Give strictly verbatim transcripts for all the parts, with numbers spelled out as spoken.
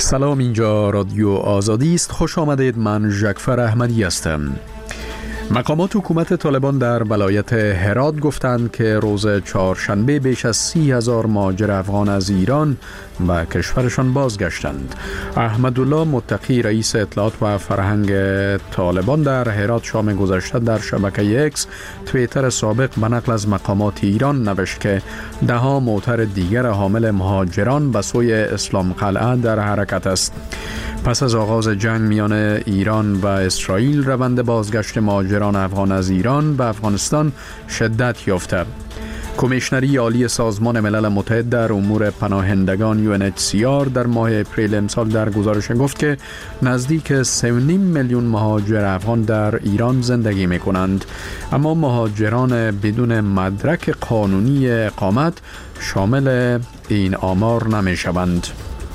سلام، اینجا رادیو آزادی است. خوش آمدید. من ژکفر احمدی هستم. مقامات حکومت طالبان در ولایت هرات گفتند که روز چهارشنبه بیش از سی هزار مهاجر افغان از ایران و کشورشان بازگشتند. احمدالله متقی رئیس اطلاعات و فرهنگ طالبان در هرات شام گذشته در شبکه اکس توییتر سابق به نقل از مقامات ایران نوشت که ده ها موتر دیگر حامل مهاجران به سوی اسلام قلعه در حرکت است. پس از آغاز جنگ میان ایران و اسرائیل، روند بازگشت مهاجران افغان از ایران به افغانستان شدت یافته. کمیشنری عالی سازمان ملل متحد در امور پناهندگان یو ان اچ سی آر در ماه اپریل امسال در گزارش گفت که نزدیک سه و نیم میلیون مهاجر افغان در ایران زندگی می کنند، اما مهاجران بدون مدرک قانونی اقامت شامل این آمار نمی شوند.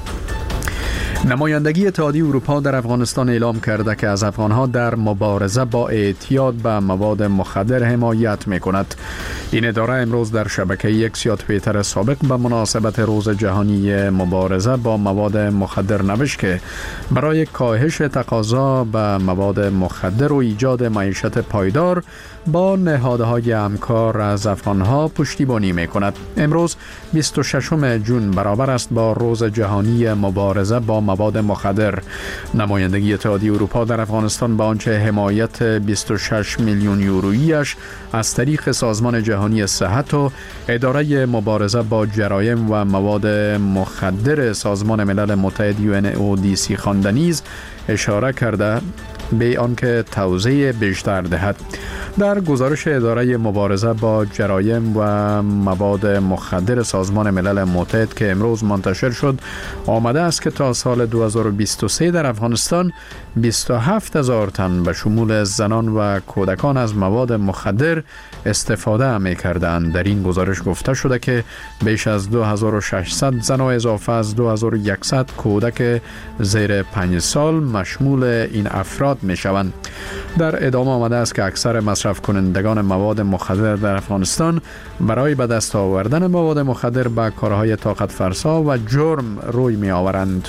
نمایندگی اتحادیه اروپا در افغانستان اعلام کرده که از افغانها در مبارزه با اعتیاد به مواد مخدر حمایت می کند. این اداره امروز در شبکه اکس یا توییتر سابق به مناسبت روز جهانی مبارزه با مواد مخدر نوشت که برای کاهش تقاضا به مواد مخدر و ایجاد معیشت پایدار با نهادهای همکار از افغانها پشتیبانی می کند. امروز بیست و ششم ژوئن برابر است با روز جهانی مبارزه با مواد مخدر. نمایندگی اتحادیه اروپا در افغانستان با آنچه حمایت بیست و شش میلیون یورویی‌اش از طریق سازمان جهانی صحت و اداره مبارزه با جرایم و مواد مخدر سازمان ملل متحد یو ان او دی سی خوانده نیز اشاره کرده به آنکه توضیح بیشتر دهد. در گزارش اداره مبارزه با جرایم و مواد مخدر سازمان ملل متحد که امروز منتشر شد آمده است که تا سال دو هزار و بیست و سه در افغانستان بیست و هفت هزار تن به شمول زنان و کودکان از مواد مخدر استفاده می کردند. در این گزارش گفته شده که بیش از دو هزار و ششصد زن و اضافه از دو هزار و صد کودک زیر پنج سال مشمول این افراد می شوند. در ادامه آمده است که اکثر مصرف کنندگان مواد مخدر در افغانستان برای به دست آوردن مواد مخدر به کارهای طاقت فرسا و جرم روی می آورند.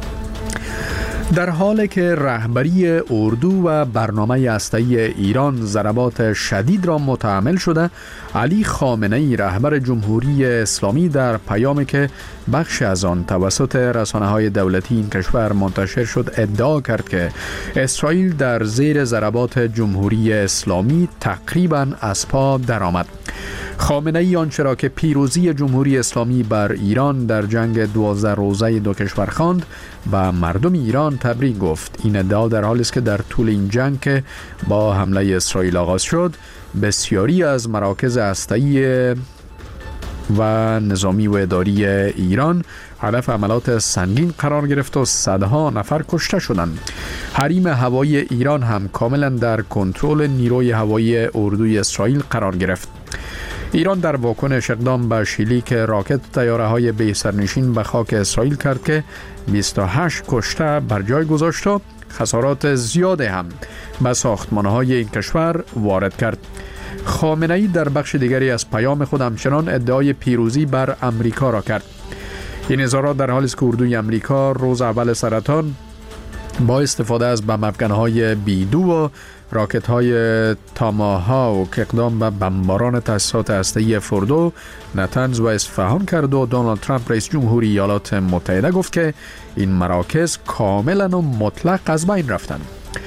در حالی که رهبری اردو و برنامه هسته‌ای ایران ضربات شدید را متحمل شده، علی خامنه‌ای رهبر جمهوری اسلامی در پیامی که بخش از آن توسط رسانه‌های دولتی این کشور منتشر شد ادعا کرد که اسرائیل در زیر ضربات جمهوری اسلامی تقریباً از پا درآمد. خامنه‌ای آنچه را که پیروزی جمهوری اسلامی بر ایران در جنگ دوازده روزه دو کشور خواند و مردم ایران تبریک گفت. این ادعا در حالی است که در طول این جنگ که با حمله اسرائیل آغاز شد بسیاری از مراکز هسته‌ای و نظامی و اداری ایران هدف عملات سنگین قرار گرفت و صدها نفر کشته شدند. حریم هوایی ایران هم کاملا در کنترل نیروی هوایی اردوی اسرائیل قرار گرفت. ایران در واکنش اقدام به شلیک راکت تیاره‌های بی سرنشین به خاک اسرائیل کرد که بیست و هشت کشته بر جای گذاشت و خسارات زیادی هم به ساختمان‌های این کشور وارد کرد. خامنه‌ای در بخش دیگری از پیام خود همچنان ادعای پیروزی بر امریکا را کرد. این اظهارات در حالی است که اردوی امریکا روز اول سرطان با استفاده از بمب افکن‌های بیدو و راکت‌های تاماهاوک اقدام به بمباران تأسیسات هسته‌ای فوردو، نتنز و اصفهان کرد و دونالد ترامپ رئیس جمهوری ایالات متحده گفت که این مراکز کاملا و مطلق از بین رفتند.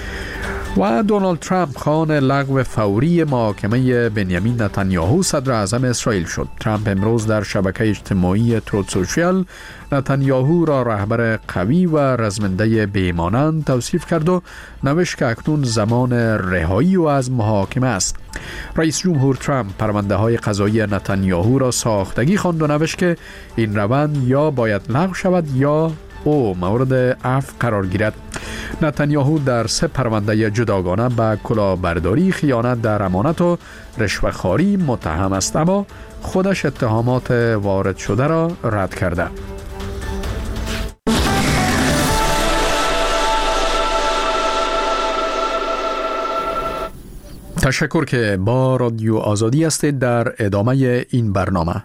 و دونالد ترامپ خواهان لغو فوری محاکمه بنیامین نتانیاهو صدر اعظم اسرائیل شد. ترامپ امروز در شبکه اجتماعی تروت سوشیال نتانیاهو را رهبر قوی و رزمنده بی‌مانند توصیف کرد و نوشت که اکنون زمان رهایی و از محاکمه است. رئیس جمهور ترامپ پرونده های قضایی نتانیاهو را ساختگی خواند و نوشت که این روند یا باید لغو شود یا او مورد عفو قرار گیرد. نتانیاهو در سه پرونده جداگانه به کلاهبرداری، خیانت در امانت و رشوه‌خواری متهم است، اما خودش اتهامات وارد شده را رد کرده. تشکر که با رادیو آزادی هستید. در ادامه این برنامه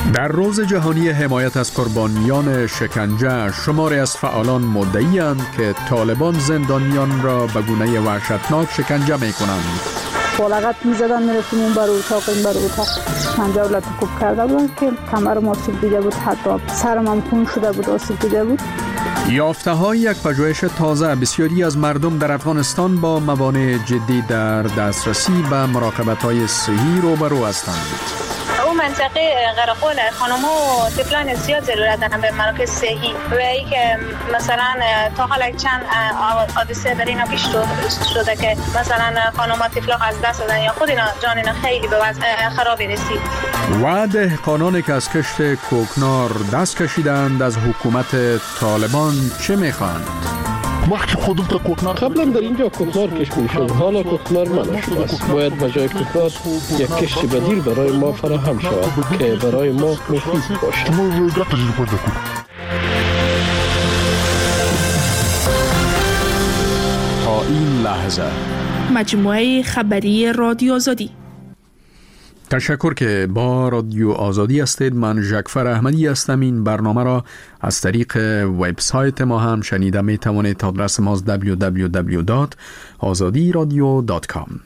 در روز جهانی حمایت از قربانیان شکنجه، شماری از فعالان مدعی‌اند که طالبان زندانیان را به گونه وحشتناک شکنجه می‌کنند. بالغت می‌زدن، می‌رفتیم اون بر اتاق این بر اتاق شکنجه و لطکوب کرده بودن که کمرم آسیب دیده بود، حتی سرم هم خون شده بود، آسیب دیده بود. یافته‌های یک پژوهش تازه، بسیاری از مردم در افغانستان با موانع جدی در دسترسی به مراقبت‌های صحی روبرو هستند. اون منطقه قرقول خانم‌ها و طفلان زیاد ضرورت دارن به مراکز صحی و ای که مثلا تا حالا چند حادثه در اینا پیش شده که مثلا خانم‌ها طفلا از دست دادن یا خود اینا جان اینا خیلی به وضع خرابی رسید. و دهقانانی که از کشت کوکنار دست کشیدند از حکومت طالبان چه می‌خواهند؟ وقتی خودم تا کوکنار قبلا در اینجا کوکنار کشت میشد، حالا کوکنار منع شده است. باید به جای کوکنار یک کشت بدیل برای ما فراهم شود که برای ما مفید باشد. تا این لحظه مجموعه خبری رادیو آزادی. تشکر که با رادیو آزادی هستید. من ژکفر احمدی هستم. این برنامه را از طریق وبسایت ما هم شنیده می توانید. آدرس ما دبلیو دبلیو دبلیو دات آزادی رادیو دات کام.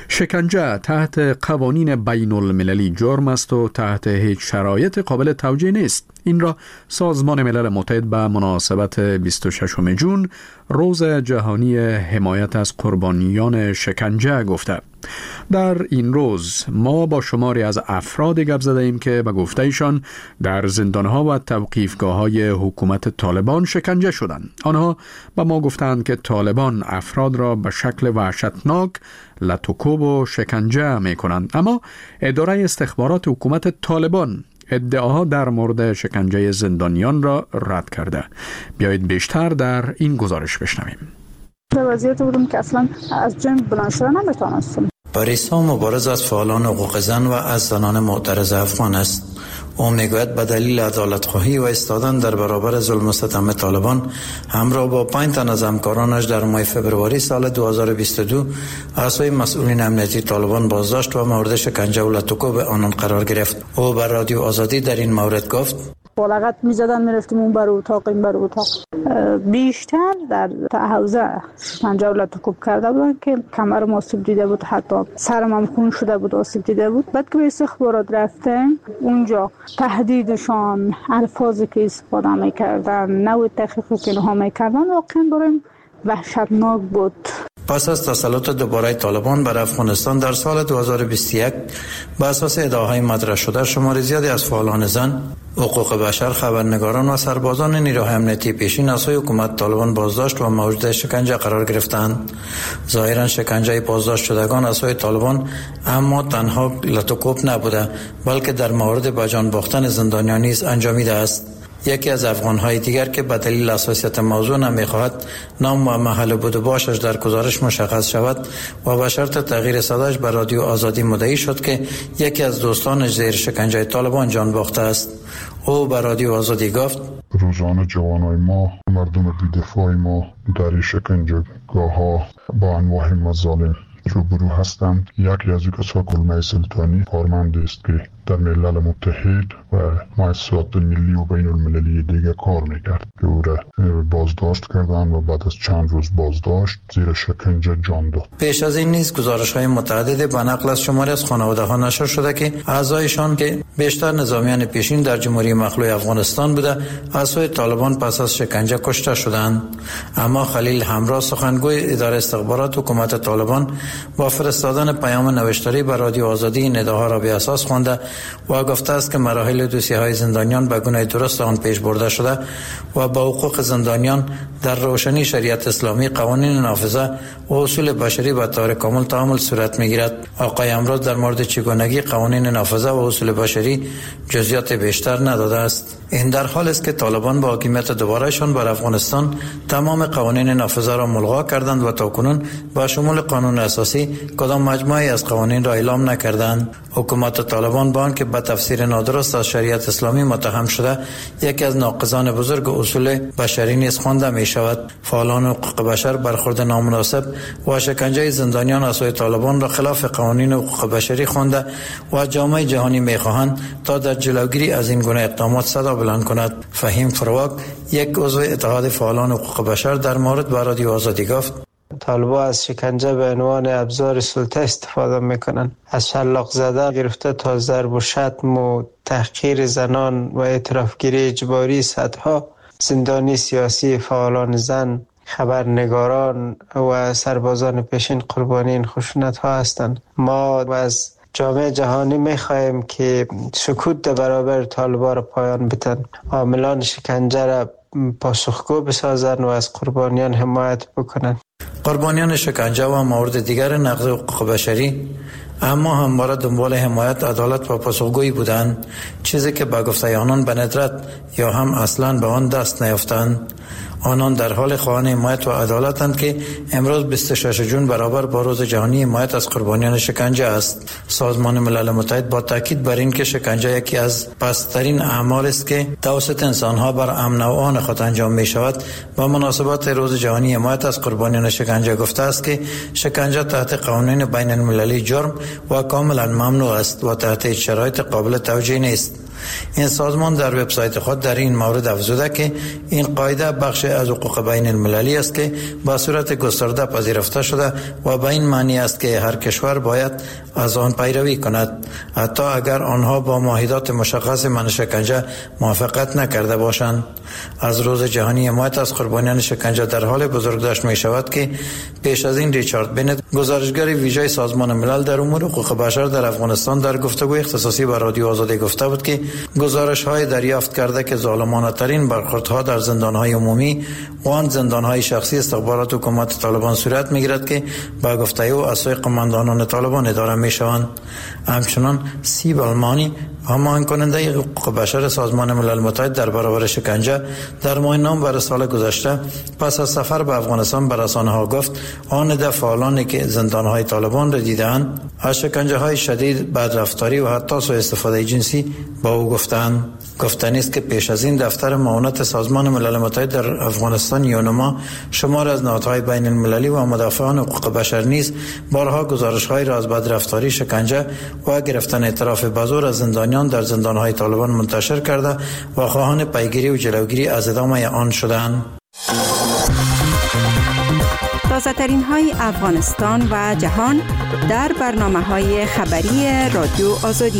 شکنجه تحت قوانین بین المللی جرم است و تحت هیچ شرایط قابل توجیه نیست. این را سازمان ملل متحد به مناسبت بیست و ششم ژوئن، روز جهانی حمایت از قربانیان شکنجه گفته. در این روز ما با شماری از افراد گپ زده ایم که به گفته ایشان در زندانها و توقیفگاه‌های حکومت طالبان شکنجه شدند. آنها به ما گفتند که طالبان افراد را به شکل وحشتناک لطکوب و شکنجه می کنند، اما اداره استخبارات حکومت طالبان ادعاها در مورد شکنجه زندانیان را رد کرده. بیایید بیشتر در این گزارش بشنویم. در وضعیت بودم که اصلا از جنب بلند شدن نمیتونستم. پاریسا مبارز از فعالان حقوق زن و از زنان معترض افغان است. او میگوید به دلیل عدالت‌خواهی و ایستادن در برابر ظلم و ستم طالبان همراه با پنج تن از همکارانش در ماه فوریه سال دو هزار و بیست و دو از سوی مسئولین امنیتی طالبان بازداشت و مورد شکنجه و لطکوب آنان قرار گرفت. او بر رادیو آزادی در این مورد گفت: بالغت میزدن، میرفتیم اون بر اتاق این بر اتاق بیشتر در حوزه شکنجه و لطکوب کرده بودن که کمرم آسیب دیده بود، حتی سرم هم خون شده بود، آسیب دیده بود. بعد که به استخبارات رفتیم اونجا تهدیدشان، الفاظی که استفاده میکردن، نوع تحقیقی که اینها میکردن واقعا برایم وحشتناک بود. پس از تسلط دوباره طالبان بر افغانستان در سال دو هزار و بیست و یک به اساس ادعاهای مطرح شده شمار زیادی از فعالان زن، حقوق بشر، خبرنگاران و سربازان نیروهای امنیتی پیشین از سوی حکومت طالبان بازداشت و مورد شکنجه قرار گرفتند. ظاهرا شکنجه بازداشت شدگان از سوی طالبان اما تنها لطکوب نبوده، بلکه در مورد به جان باختن زندانیان نیز انجامیده است. یکی از افغان‌های دیگر که به دلیل حساسیت موضوع نمی‌خواهد نام و محل بود و باشش در گزارش مشخص شود و به شرط تغییر صداش به رادیو آزادی مدعی شد که یکی از دوستانش زیر شکنجه طالبان جان باخته است. او به رادیو آزادی گفت: روزانه جوانای ما، مردم بی‌دفاع ما در شکنجهگاه‌ها با انواع مظالم روبرو هستند. یکی از کسا کلمه سلطانی کارمند است که در ملل متحد و مؤسسات ملی و بین المللی دیگه کار میکرد که او را بازداشت کردن و بعد از چند روز بازداشت زیر شکنجه جان داد. پیش از این نیز گزارش های متعدد به نقل از شماری از خانواده ها نشر شده که اعضایشان که بیشتر نظامیان پیشین در جمهوری مخلوع افغانستان بوده از سوی طالبان پس از شکنجه کشته شدند. اما خلیل همراه سخنگوی اداره استخبارات حکومت طالبان با فرستادن پیام نوشتاری به رادیو آزادی این ادعاها را به اساس خوانده و گفته است که مراحل دوسیه‌های زندانیان به گونه درست آن پیش برده شده و با حقوق زندانیان در روشنی شریعت اسلامی، قوانین نافذه و اصول بشری به طور کامل تعامل صورت می‌گیرد. آقای امروز در مورد چگونگی قوانین نافذه و اصول بشری جزئیات بیشتر نداده است. این در حال است که طالبان با حاکمیت دوبارهشان بر افغانستان تمام قوانین نافذه را ملغا کردند و تاکنون با شمول قانون اساسی کدام مجموعه از قوانین را اعلام نکردند. حکومت طالبان با آنکه به تفسیر نادرست از شریعت اسلامی متهم شده یکی از ناقضان بزرگ اصول بشری نیز خوانده می شود. فعالان حقوق بشر برخورد نامناسب و شکنجه زندانیان از سوی طالبان را خلاف قوانین حقوق بشری خوانده و جامعه جهانی می خواهند تا در جلوگیری از این گونه اقدامات صدا بلند کند. فهیم فرواک، یک عضو اتحاد فعالان حقوق بشر، در مورد با رادیو آزادی گفت: طالبان از شکنجه به عنوان ابزار سلطه استفاده میکنن. از شلاق زده گرفته تا ضرب و شتم و تحقیر زنان و اعترافگیری اجباری صدها زندانی سیاسی، فعالان زن، خبرنگاران و سربازان پیشین قربانی این خشونت ها هستند. ما از جامعه جهانی میخواهیم که سکوت در برابر طالبان را پایان بدن، عاملان شکنجه را پاسخگو بسازند و از قربانیان حمایت بکنند. قربانیان شکنجه و موارد دیگر نقض حقوق بشری اما همواره دنبال حمایت، عدالت و پاسخگویی بودند، چیزی که با گفته آنان به ندرت یا هم اصلا به آن دست نیافتند. آنان در حال خواهان حمایت و عدالتند که امروز بیست و شش جون برابر با روز جهانی حمایت از قربانیان شکنجه است. سازمان ملل متحد با تاکید بر این که شکنجه یکی از پست‌ترین اعمال است که توسط انسانها بر امن و آن خود انجام می شود، با مناسبت روز جهانی حمایت از قربانیان شکنجه گفته است که شکنجه تحت قوانین بین المللی جرم و کاملا ممنوع است و تحت شرایط قابل توجیه نیست. این سازمان در وبسایت خود در این مورد افزوده که این قاعده بخش از حقوق بین المللی است که با صورت گسترده پذیرفته شده و به این معنی است که هر کشور باید از آن پیروی کند، حتی اگر آنها با معاهدات مشخص منع شکنجه موافقت نکرده باشند. از روز جهانی حمایت از قربانیان شکنجه در حال بزرگداشت می شود که پیش از این ریچارد بنت، گزارشگر ویژه سازمان ملل در امور حقوق بشر در افغانستان، در گفتگوی اختصاصی با رادیو آزادی گفته بود که گزارش‌های دریافت کرده که ظالمانه ترین برخوردها در زندان‌های عمومی و آن زندان‌های شخصی استخبارات حکومت طالبان صورت می‌گیرد که با گفته او از سوی قماندانان طالبان اداره می‌شوند. همچنان سیب المانی، هماهنگ کننده حقوق بشر سازمان ملل متحد در برابر شکنجه، در ماه نوامبر سال گذشته پس از سفر به افغانستان به رسانه‌ها گفت آن ده فعالانی که زندان‌های طالبان را دیدند از شکنجه‌های شدید، بدرفتاری و حتی سوء استفاده جنسی با او گفتند. گفتنی است که پیش از این دفتر معاونت سازمان ملل متحد در افغانستان یونما شمار از نهادهای بین المللی و مدافعان حقوق بشر نیز بارها گزارش‌های را از بدرفتاری، شکنجه و گرفتن اعتراف به زور از زندانیان در زندان‌های طالبان منتشر کرده و خواهان پیگیری و جلوگیری از ادامه آن شدند. تازه‌ترین های افغانستان و جهان در برنامه‌های خبری رادیو آزادی.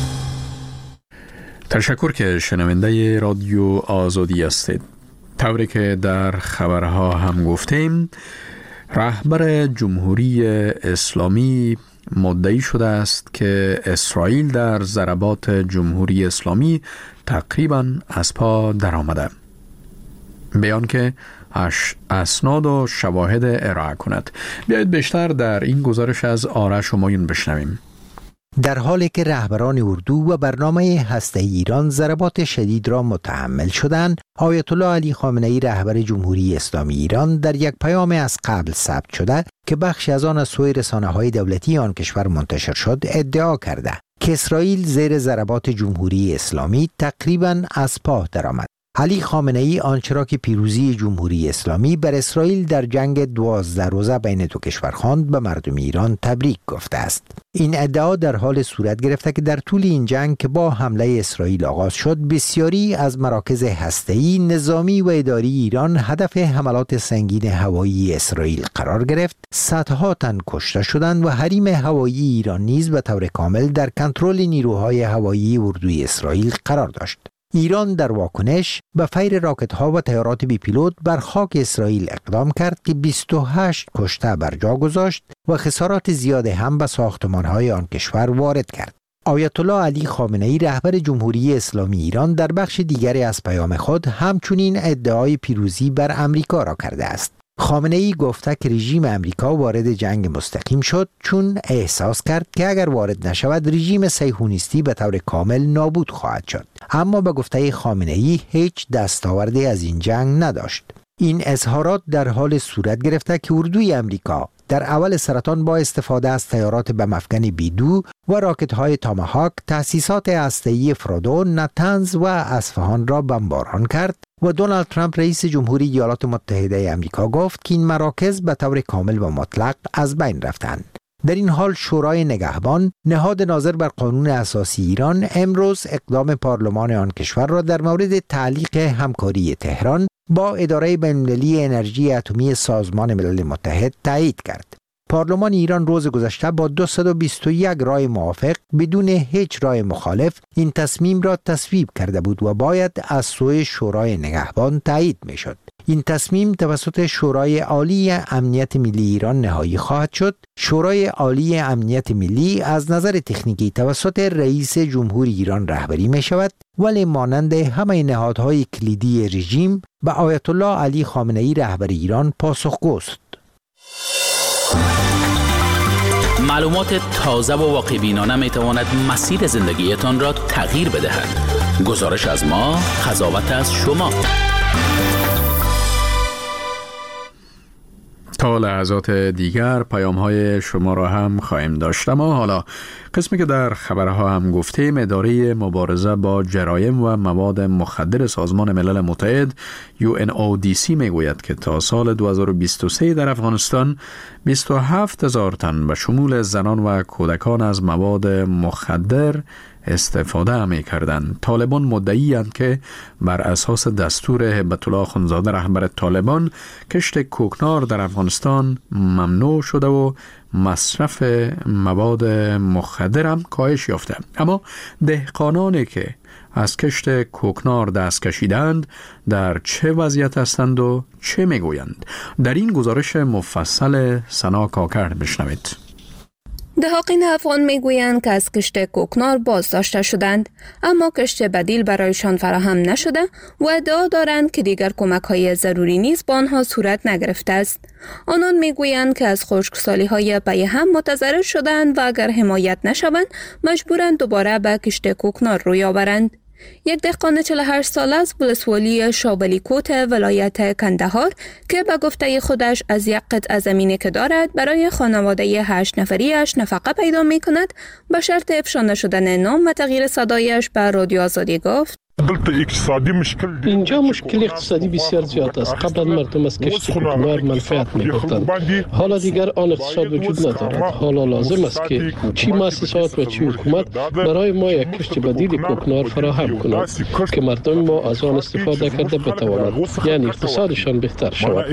تشکر که شنونده رادیو آزادی هستید. طوری که در خبرها هم گفتیم، رهبر جمهوری اسلامی مدعی شده است که اسرائیل در ضربات جمهوری اسلامی تقریباً از پا درآمده. بیان که اسناد و شواهد ارائه کند. بیایید بیشتر در این گزارش از آرش همایون بشنویم. در حالی که رهبران اردو و برنامه هسته‌ای ایران ضربات شدید را متحمل شدند، آیت الله علی خامنه ای رهبر جمهوری اسلامی ایران در یک پیام از قبل ثبت شده که بخشی از آن از سوی رسانه‌های دولتی آن کشور منتشر شد، ادعا کرده که اسرائیل زیر ضربات جمهوری اسلامی تقریباً از پا درآمد. علی خامنه ای آنچه را که پیروزی جمهوری اسلامی بر اسرائیل در جنگ دوازده روزه بین دو کشور خواند، به مردم ایران تبریک گفته است. این ادعا در حال صورت گرفته که در طول این جنگ که با حمله اسرائیل آغاز شد، بسیاری از مراکز هسته‌ای، نظامی و اداری ایران هدف حملات سنگین هوایی اسرائیل قرار گرفت، صدها تن کشته شدند و حریم هوایی ایران نیز به طور کامل در کنترل نیروهای هوایی اردوی اسرائیل قرار داشت. ایران در واکنش به فیر راکت‌ها و طیارات بی پیلوت بر خاک اسرائیل اقدام کرد که بیست و هشت کشته بر جا گذاشت و خسارات زیاد هم به ساختمان‌های آن کشور وارد کرد. آیت الله علی خامنه ای رهبر جمهوری اسلامی ایران در بخش دیگری از پیام خود همچنین ادعای پیروزی بر امریکا را کرده است. خامنه ای گفته که رژیم امریکا وارد جنگ مستقیم شد چون احساس کرد که اگر وارد نشود رژیم صهیونیستی به طور کامل نابود خواهد شد. اما به گفته خامنه‌ای هیچ دستاوردی از این جنگ نداشت. این اظهارات در حال صورت گرفته که اردوی امریکا در اول سرطان با استفاده از طیارات بمفکن بیدو و راکت‌های تاماهاک تأسیسات هسته‌ای فرودو، نتنز و اصفهان را بمباران کرد و دونالد ترامپ رئیس جمهوری ایالات متحده امریکا گفت که این مراکز به طور کامل و مطلق از بین رفتند. در این حال شورای نگهبان، نهاد ناظر بر قانون اساسی ایران، امروز اقدام پارلمان آن کشور را در مورد تعلیق همکاری تهران با اداره بین‌المللی انرژی اتمی سازمان ملل متحد تایید کرد. پارلمان ایران روز گذشته با دویست و بیست و یک رای موافق بدون هیچ رای مخالف این تصمیم را تصویب کرده بود و باید از سوی شورای نگهبان تایید میشد. این تصمیم توسط شورای عالی امنیت ملی ایران نهایی خواهد شد. شورای عالی امنیت ملی از نظر تکنیکی توسط رئیس جمهوری ایران رهبری می شود، ولی مانند همه نهادهای کلیدی رژیم به آیت الله علی خامنه‌ای رهبر ایران پاسخگوست. معلومات تازه و واقع بینانه می تواند مسیر زندگیتان را تغییر بدهد. گزارش از ما، قضاوت از شما. تا لحظات دیگر پیام های شما را هم خواهیم داشت. اما حالا قسمی که در خبرها هم گفتیم، اداره مبارزه با جرایم و مواد مخدر سازمان ملل متحد یو ان او دی سی میگوید که تا سال دو هزار و بیست و سه در افغانستان بیست و هفت هزار تن به شمول زنان و کودکان از مواد مخدر استفاده می کردند. طالبان مدعی اند که بر اساس دستور هبت الله اخندزاده رهبر طالبان کشت کوکنار در افغانستان ممنوع شده و مصرف مواد مخدر هم کاهش یافته. اما دهقانانی که از کشت کوکنار دست کشیدند در چه وضعیت هستند و چه میگویند؟ در این گزارش مفصل سنا کاکر بشنوید. دهاقین افغان میگویند که از کشت کوکنار بازداشته شدند، اما کشت بدیل برایشان فراهم نشده و ادعا دارند که دیگر کمک‌های ضروری نیز با آنها صورت نگرفته است. آنان میگویند که از خشکسالی های پی هم متضرر شدند و اگر حمایت نشوند مجبورند دوباره به کشت کوکنار روی آورند. یک دهقان چهل و هشت ساله از ولسوالی شابلی کوت ولایت کندهار که به گفته خودش از یک قطعه زمینی که دارد برای خانواده هشت نفریش نفقه پیدا می کند، به شرط افشا نشدن نام و تغییر صدایش به رادیو آزادی گفت: اینجا مشکل اقتصادی بسیار زیاد است. قبلا مردم از کشت کوکنار منفعت می‌بردند، حالا دیگر آن اقتصاد وجود ندارد. حالا لازم است که چی مؤسسات و چی حکومت برای ما یک کشت بدیل کوکنار فراهم کند که مردم ما از آن استفاده کرده بتواند، یعنی اقتصادشان بهتر شود.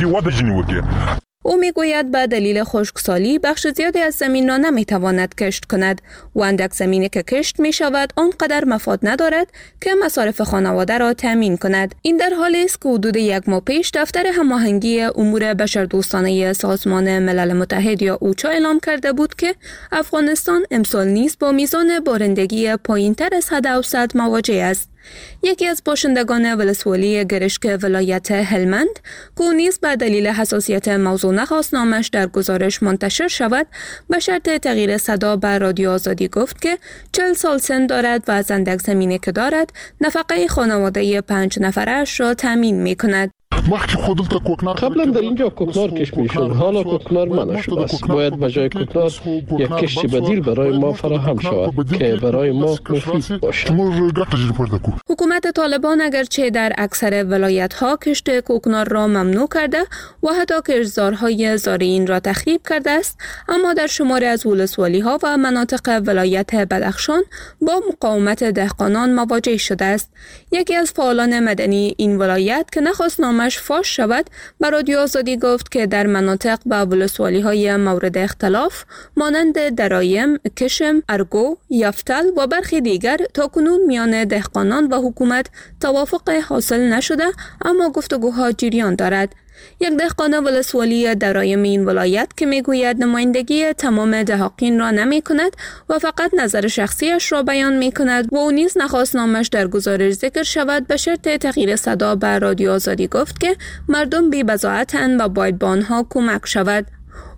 او میگوید به دلیل خشکسالی بخش زیادی از زمین را نمیتواند کشت کند و اندک زمینی که کشت می شود آنقدر مفاد ندارد که مصارف خانواده را تامین کند. این در حالی است که حدود یک ماه پیش دفتر هماهنگی امور بشردوستانه سازمان ملل متحد یا اوچا اعلام کرده بود که افغانستان امسال نیز با میزان بارندگی پایینتر از حد اوسط مواجه است. یکی از باشندگان ولسوالی گرشک ولایت هلمند که نیز به دلیل حساسیت موضوع نخواست نامش در گزارش منتشر شود، به شرط تغییر صدا به رادیو آزادی گفت که چهل سال سن دارد و از اندک زمینی که دارد نفقه خانواده پنج نفرش را تامین می کند. قبلا در اینجا کوکنار کشت میشد، حالا کوکنار منع شده است. باید به جای کوکنار یک کشت بدیل برای ما فراهم شود که برای ما مفید باشد. حکومت طالبان اگرچه در اکثر ولایت ها کشت کوکنار را ممنوع کرده و حتی کشتزارهای زارعین را تخریب کرده است، اما در شماری از ولسوالی ها و مناطق ولایت بدخشان با مقاومت دهقانان مواجه شده است. یکی از فعالان مدنی این ولایت که نخواست نامش فاش شود به رادیو آزادی گفت که در مناطق با ولسوالی های مورد اختلاف مانند درایم، کشم، ارگو، یفتل و برخی دیگر تاکنون میان دهقانان و حکومت توافق حاصل نشده، اما گفتگوها جریان دارد. یک دهقان ولسوالی درایم این ولایت که میگوید نمایندگی تمام دهاقین را نمی کند و فقط نظر شخصیش را بیان می کند و او نیز نخواست نامش در گزارش ذکر شود، به شرط تغییر صدا به رادیو آزادی گفت که مردم بی بضاعتند و باید با آنها کمک شود.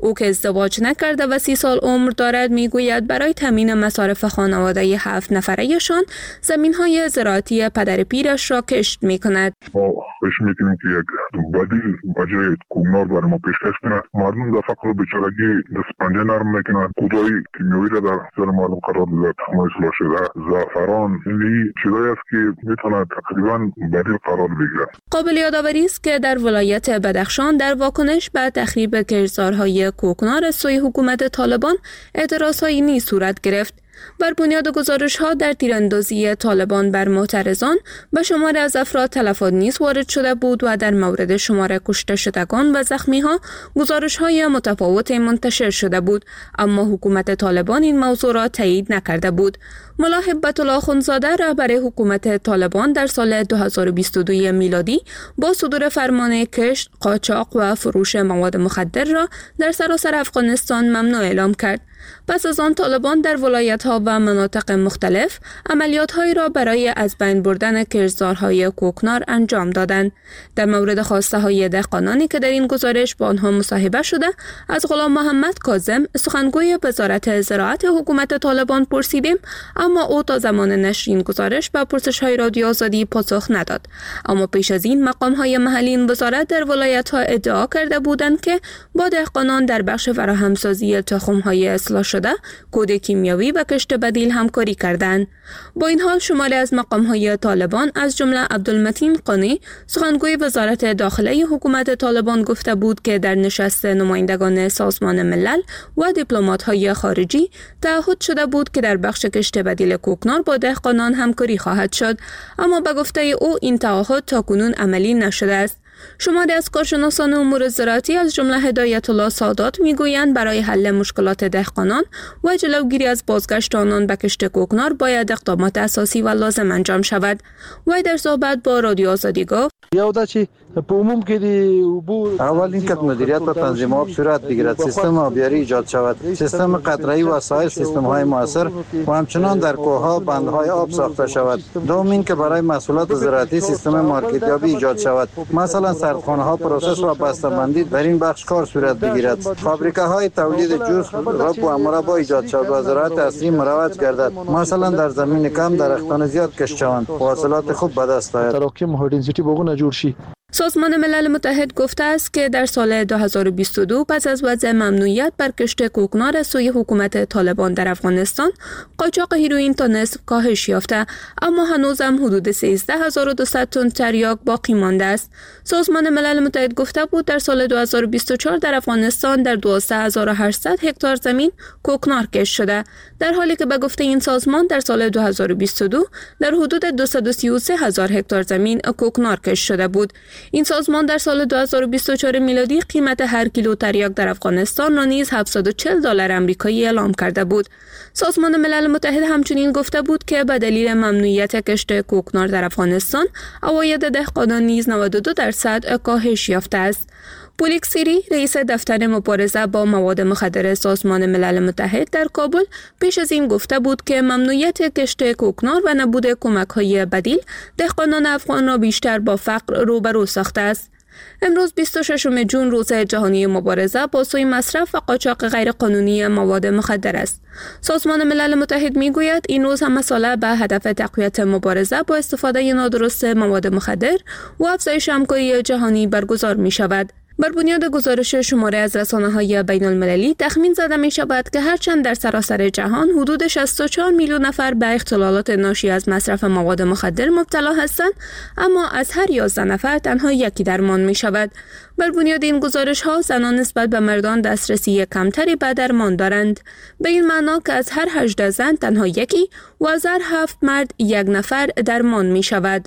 او که ازدواج نکرده و سی سال عمر دارد میگوید برای تامین مصارف خانواده هفت نفرهشان زمین‌های زراعتی پدر پیرش را کشت می‌کند. ما فکر می‌کنیم که یک بدیل برای کوکنار برای ما پیشکش کند. مردم در فقر و بیچارگی دست پنجه نرم می‌کنند. کودای کیمیایی را در اختیار مردم قرار داد. همه اصلاح شده. زعفران این چیزایی است که می‌تواند تقریباً بدیل قرار بگیرد. قابل یادآوری است که در ولایت بدخشان در واکنش به تخریب کشتزارهای کوکنار از سوی حکومت طالبان اعتراض‌هایی نیز صورت گرفت. بر بنیاد گزارش‌ها در تیراندازی طالبان بر معترضان به شمار از افراد تلفات نیز وارد شده بود و در مورد شمار کشته شدگان و زخمی‌ها گزارش‌های متفاوت منتشر شده بود، اما حکومت طالبان این موضوع را تایید نکرده بود. ملا هبت الله اخوندزاده رهبر حکومت طالبان در سال دو هزار و بیست و دو میلادی با صدور فرمان کشت، قاچاق و فروش مواد مخدر را در سراسر افغانستان ممنوع اعلام کرد. پس از آن طالبان در ولایت‌ها و مناطق مختلف عملیات‌هایی را برای از بین بردن کشتزارهای کوکنار انجام دادند. در مورد خواسته‌های دهقانانی که در این گزارش با آنها مصاحبه شده، از غلام محمد کاظم سخنگوی وزارت زراعت حکومت طالبان پرسیدیم، اما او تا زمان نشر این گزارش به پرسش‌های رادیو آزادی پاسخ نداد. اما پیش از این مقام‌های محلی این وزارت در ولایت‌ها ادعا کرده بودند که با دهقانان در بخش فراهمسازی تخم‌های اصلاح شده، کود کیمیاوی و کشت بدیل همکاری کردند. با این حال شماری از مقام‌های طالبان از جمله عبدالمتین قانی سخنگوی وزارت داخلی حکومت طالبان گفته بود که در نشست نمایندگان سازمان ملل و دیپلمات‌های خارجی تعهد شده بود که در بخش کشت بدیل کوکنار با دهقانان همکاری خواهد شد، اما به گفته او این تعهد تاکنون عملی نشده است. شماری از کارشناسان امور زراعتی از جمله هدایت الله سادات میگویند برای حل مشکلات دهقانان و جلوگیری از بازگشت آنان به کشت کوکنار باید اقدامات اساسی و لازم انجام شود. وی در صحبت با رادیو آزادی گفت: اول اینکه مدیریت و تنظیم آب صورت بگیرد، سیستم آبیاری ایجاد شود، سیستم قطره‌ای و سایر سیستم‌های موثر و همچنان در کوه‌ها بندهای آب ساخته شود. دوم اینکه برای محصولات زراعتی سیستم مارکتیابی ایجاد شود، مثلا سردخانه‌ها پروسس و بسته‌بندی در این بخش کار صورت بگیرد، فابریکه‌های تولید جوس، رب و مربا ایجاد شود و زراعت اصلی مروج گردد، مثلا در زمین کم درختان زیاد کشت شوند و حاصلات خوب به دست آید. سازمان ملل متحد گفته است که در سال دو هزار و بیست و دو پس از وضع ممنوعیت بر کشت کوکنار از سوی حکومت طالبان در افغانستان، قاچاق هیروئین تا نصف کاهش یافته، اما هنوز هم حدود سیزده هزار و دویست تن تریاک باقی مانده است. سازمان ملل متحد گفته بود در سال دو هزار و بیست و چهار در افغانستان در دوازده هزار و هشتصد هکتار زمین کوکنار کشت شده، در حالی که به گفته این سازمان در سال دو هزار و بیست و دو در حدود دویست و سی و سه هزار هکتار زمین کوکنار کشت شده بود. این سازمان در سال دو هزار و بیست و چهار میلادی قیمت هر کیلو تریاک در افغانستان را نیز هفتصد و چهل دلار آمریکایی اعلام کرده بود. سازمان ملل متحد همچنین گفته بود که به دلیل ممنوعیت کشت کوکنار در افغانستان، عواید دهقانان نیز نود و دو درصد کاهش یافته است. پولیک سیری، رئیس دفتر مبارزه با مواد مخدر سازمان ملل متحد در کابل، پیش از این گفته بود که ممنوعیت کشت کوکنار و نبود کمک‌های بدیل دهقانان افغان را بیشتر با فقر روبرو ساخته است. امروز بیست و ششم ژوئن روز جهانی مبارزه با سوء مصرف و قاچاق غیرقانونی مواد مخدر است. سازمان ملل متحد میگوید این روز هم مسئله به هدف تقویت مبارزه با استفاده نادرست مواد مخدر و افزایش همکاری جهانی برگزار می شود. بر بنیاد گزارش شماره از رسانه‌های بین المللی تخمین زده می شود که هرچند در سراسر جهان حدود شصت و چهار میلیون نفر به اختلالات ناشی از مصرف مواد مخدر مبتلا هستند، اما از هر یازده نفر تنها یکی درمان می شود. بر بنیاد این گزارش ها زنان نسبت به مردان دسترسی کمتری به درمان دارند، به این معنا که از هر هجده زن تنها یکی و از هر هفت مرد یک نفر درمان می شود.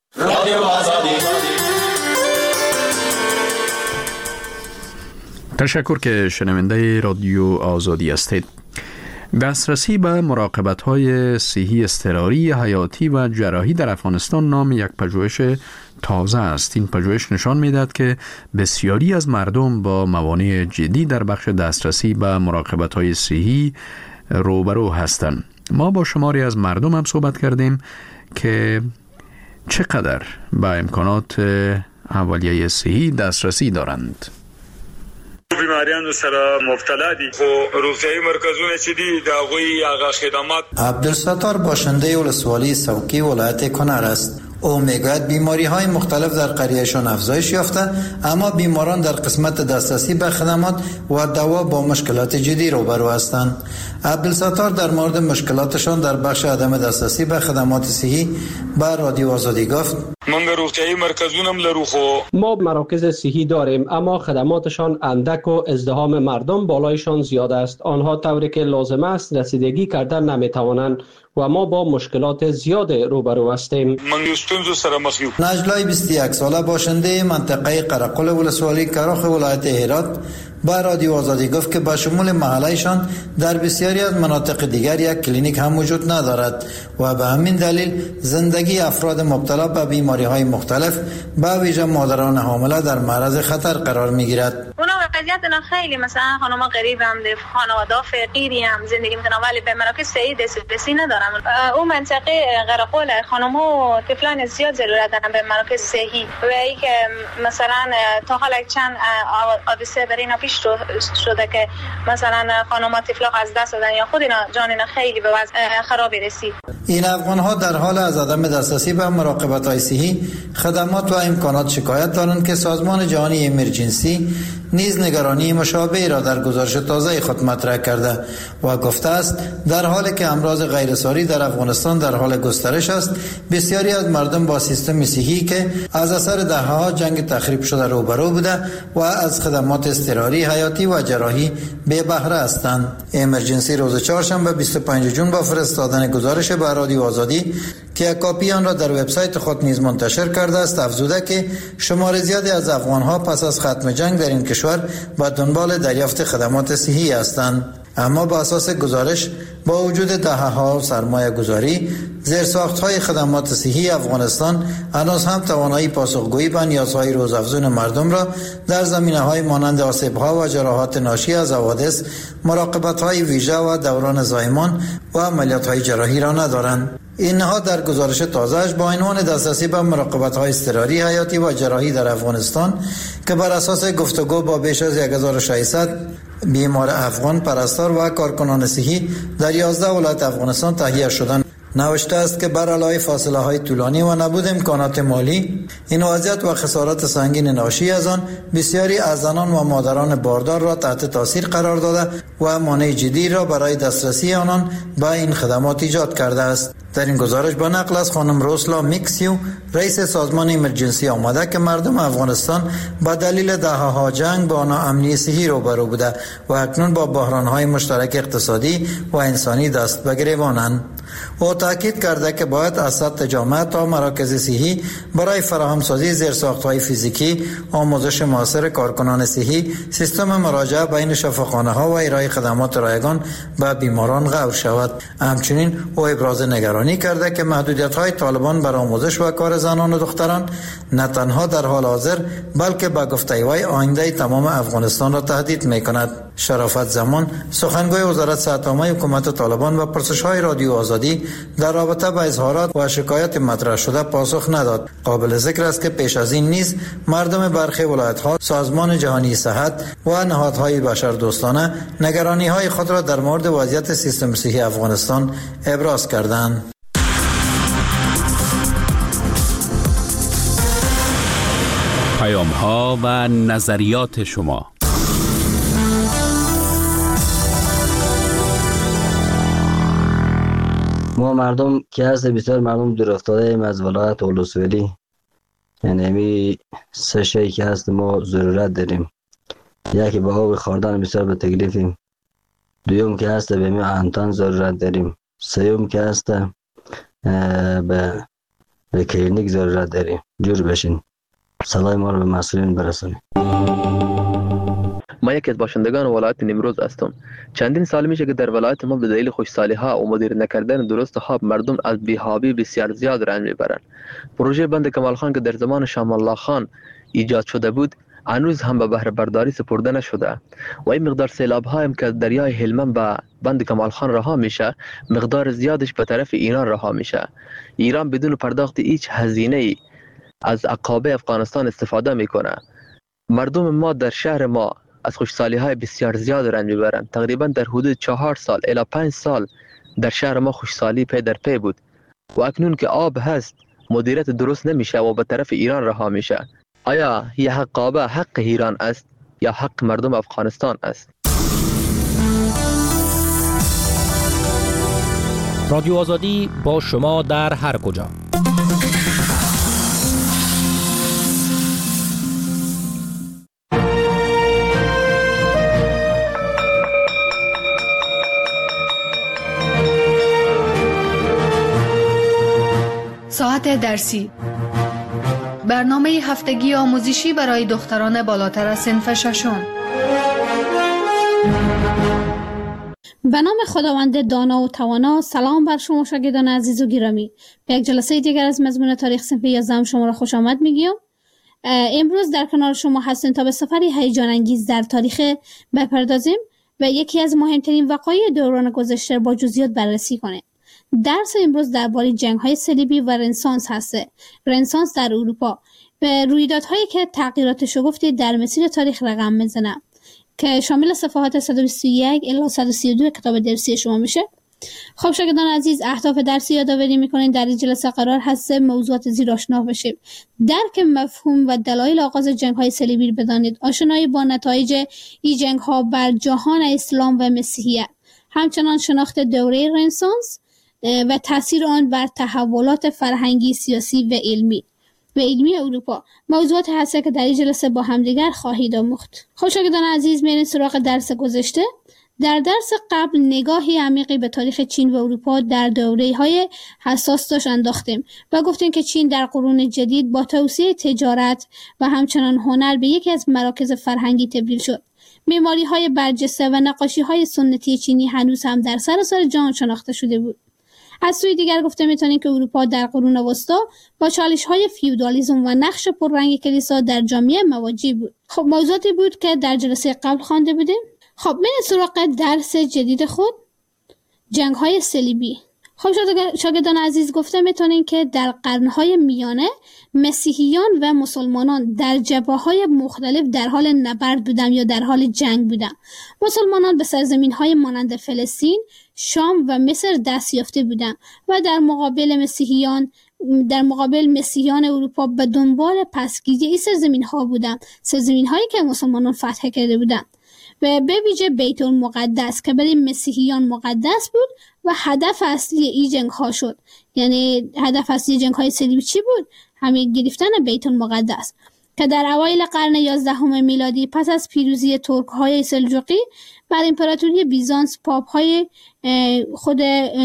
تشکر که شنونده رادیو آزادی هستید. دسترسی به مراقبت‌های صحی اضطراری حیاتی و جراحی در افغانستان نام یک پژوهش تازه است. این پژوهش نشان می‌دهد که بسیاری از مردم با موانع جدی در بخش دسترسی به مراقبت‌های صحی روبرو هستند. ما با شماری از مردم هم صحبت کردیم که چقدر به امکانات اولیه صحی دسترسی دارند. بیماریانو سره مبتلا دي خو روغتیايي مرکزونه چې دي د هغوی هغه خدمات. عبدالستار باشنده ولسوالی سوکی ولایت کنر است. او میگوید بیماری های مختلف در قریهشان افزایش یافته، اما بیماران در قسمت دسترسی به خدمات و دوا با مشکلات جدی روبرو هستند. عبدالستار در مورد مشکلاتشان در بخش عدم دسترسی به خدمات صحی به رادیو آزادی گفت: منګ روغتیايي مرکزونم لرو خو ما مراکز صحی داریم، اما خدماتشان اندک و ازدحام مردم بالایشان زیاد است. آنها طوری که لازم است رسیدگی کردن نمیتوانند و ما با مشکلات زیاد روبرو هستیم. نجلای بیست و یک ساله باشنده منطقه قرقل ولسوالی کراخ ولایت هرات با رادیو آزادی گفت که به شمول محلهشان در بسیاری از مناطق دیگر یک کلینیک هم وجود ندارد و به همین دلیل زندگی افراد مبتلا به بیماری های مختلف به ویژه مادران حامله در معرض خطر قرار می گیرد. اونا وضعیت اینا خیلی مثلا خانوما غریب هم ده، خانواده فقیری هم زندگی میکنن ولی به مراکز صحی دسترسی ندارن. اون منطقه قرقل خانوما و طفلان زیاد ضرورت دارن به مراکز صحی و ای که مثلا تا حالا چند حادثه برای اینا پیش شده که مثلا خانوما طفلا از دست دادن یا خود اینا جان اینا خیلی به وضع خرابی رسید. این افغان ها در حال از عدم دسترسی به مراقبت های صحی، خدمات و امکانات شکایت دارند که سازمان جهانی امرجنسی نیز نگرانی مشابهی را در گزارش تازه خود مطرح کرده و گفته است در حالی که امراض غیرساری در افغانستان در حال گسترش است، بسیاری از مردم با سیستم صحی که از اثر دهه‌ها جنگ تخریب شده روبرو بوده و از خدمات اضطراری، حیاتی و جراحی بی بهره هستند. امرجنسی روز چهارشنبه بیست و پنجم جون با فرستادن گزارش به رادیو آزادی که یک کاپی آن را در وبسایت خود نیز منتشر کرده است افزوده که شمار زیادی از افغان‌ها پس از ختم جنگ در این کشور به دنبال دریافت خدمات صحی هستند. اما با اساس گزارش با وجود دهه‌ها سرمایه گذاری، زیرساخت‌های خدمات صحی افغانستان هنوز هم توانایی پاسخگویی به نیازهای روزافزون مردم را در زمینه‌های مانند آسیب‌ها و جراحات ناشی از حوادث، مراقبت‌های ویژه و دوران زایمان و عملیات‌های جراحی را ندارند. اینها در گزارش تازه‌اش با عنوان دسترسی به مراقبت‌های اضطراری، حیاتی و جراحی در افغانستان که بر اساس گفتگو با بیش از هزار و ششصد بیمار افغان، پرستار و کارکنان صحی در یازده ولایت افغانستان تهیه شدند نوشته است که بر علاوه فاصله های طولانی و نبود امکانات مالی، این وضعیت و خسارات سنگین ناشی از آن بسیاری از زنان و مادران باردار را تحت تاثیر قرار داده و مانع جدی را برای دسترسی آنان به این خدمات ایجاد کرده است. در این گزارش با نقل از خانم روسلا میکسیو، رئیس سازمان امرجنسی آمده که مردم افغانستان با دلیل دهه‌ها جنگ با ناامنی صحی روبرو بوده و اکنون با بحران‌های مشترک اقتصادی و انسانی دست به گریبانند. او تاکید کرده که باید از سطح جامعه تا مراکز صحی برای فراهمسازی زیرساخت‌های فیزیکی، آموزش معاصر کارکنان صحی، سیستم مراجعه بین شفاخانه‌ها و ارائه خدمات رایگان به بیماران غور شود. همچنین او ابراز نگرانی کرده که محدودیت‌های طالبان بر آموزش و کار زنان و دختران نه تنها در حال حاضر بلکه با گفته وی آینده تمام افغانستان را تهدید می‌کند. شرافت زمان، سخنگوی وزارت صحت عامه حکومت طالبان و پرسش‌های رادیو آزادی در رابطه با اظهارات و شکایات مطرح شده پاسخ نداد. قابل ذکر است که پیش از این نیز مردم برخی ولایت‌ها، سازمان جهانی صحت و نهادهای بشردوستانه نگرانی‌های خود را در مورد وضعیت سیستم صحی افغانستان ابراز کردند. پیام‌ها و نظریات شما. ما مردم که هست بسیار مردم دور افتاده ایم از ولایت ولسوالی، یعنی همی سه شایی که هست ما ضرورت داریم. یکی به آب خوردن بسیار به تکلیفیم، دویم که هست به می انتان ضرورت داریم، سوم که هست به به کلینیک ضرورت داریم. جور بشین، صدای ما رو به مسئولین برسونیم. ما یکی از باشندگان ولایت نیمروز هستم. چندین سال میشه که در ولایت ما به دلیل خوشسالی ها و مدیر نکردن درست ها مردم از بی‌حابی بسیار زیاد رنج میبرند. پروژه بند کمال خان که در زمان شام الله خان ایجاد شده بود هنوز هم به بهره برداری سپرده نشده و این مقدار سیلاب ها هم که دریای هلمند به بند کمال خان رها میشه، مقدار زیادش به طرف ایران رها میشه. ایران بدون پرداخت هیچ هزینه ای از عقابه افغانستان استفاده میکنه. مردم ما در شهر ما از خوشسالی های بسیار زیاد رنج میبرند. تقریبا در حدود چهار سال الی پنج سال در شهر ما خوشسالی پی در پی بود و اکنون که آب هست مدیریت درست نمیشه و به طرف ایران رها میشه. آیا یه حق آب حق ایران است یا حق مردم افغانستان است؟ رادیو آزادی با شما در هر کجا. ساعت درسی، برنامه هفتگی آموزشی برای دختران بالاتر از صنف ششم. به نام خداوند دانا و توانا. سلام بر شما شاگردان عزیز و گرامی. به یک جلسه دیگر از مضمون تاریخ صنف یازدهم شما را خوش آمد میگیم. امروز در کنار شما هستیم تا به سفری هیجان انگیز در تاریخ بپردازیم و یکی از مهمترین وقایع دوران گذشته با جزئیات بررسی کنیم. درس امروز درباره جنگ‌های صلیبی و رنسانس هسته. رنسانس در اروپا و رویدادهایی که تغییرات شگفتی در مسیر تاریخ رقم میزنه که شامل صفحات صد و بیست و یک الی صد و سی و دو کتاب درسی شما میشه. خب شاگردان عزیز، اهداف درسی یادآوری میکنین در این جلسه قرار هست موضوعات زیر آشنا بشیم. درک مفهوم و دلایل آغاز جنگ‌های صلیبی بدانید، آشنایی با نتایج این جنگ‌ها بر جهان اسلام و مسیحیت، همچنان شناخت دوره رنسانس و تاثیر آن بر تحولات فرهنگی، سیاسی و علمی و علمی اروپا، موضوعات هسته که در این جلسه با همدیگر خواهید آموخت. خب شاگردان عزیز، میریم سراغ درس گذشته. در درس قبل نگاهی عمیقی به تاریخ چین و اروپا در دوره‌های حساس داشت انداختیم و گفتیم که چین در قرون جدید با توسعه تجارت و همچنان هنر به یکی از مراکز فرهنگی تبدیل شد. معماری‌های برجسته و نقاشی‌های سنتی چینی هنوز هم در سراسر جهان شناخته شده بود. از سوی دیگر گفته میتونیم که اروپا در قرون وسطا با چالش‌های فیودالیسم و نقش پررنگ کلیسا در جامعه مواجه بود. خب موضوعاتی بود که در جلسه قبل خوانده بودیم. خب میریم سراغ درس جدید خود، جنگ‌های صلیبی. خب شاگردان عزیز، گفته میتونیم که در قرن‌های میانه مسیحیان و مسلمانان در جبهه‌های مختلف در حال نبرد بودند یا در حال جنگ بودند. مسلمانان به سرزمین‌های مانند فلسطین، شام و مصر دست یافته بودند و در مقابل مسیحیان در مقابل مسیحیان اروپا به دنبال پسگیری این سرزمین‌ها بودند، سرزمین‌هایی که مسلمانان فتح کرده بودند و به ویژه بیت المقدس که برای مسیحیان مقدس بود و هدف اصلی این جنگ ها شد. یعنی هدف اصلی جنگ های صلیبی چی بود؟ همین گرفتن بیت المقدس که در اوایل قرن یازدهم میلادی پس از پیروزی ترک های سلجوقی بر امپراتوری بیزانس، پاپ های خود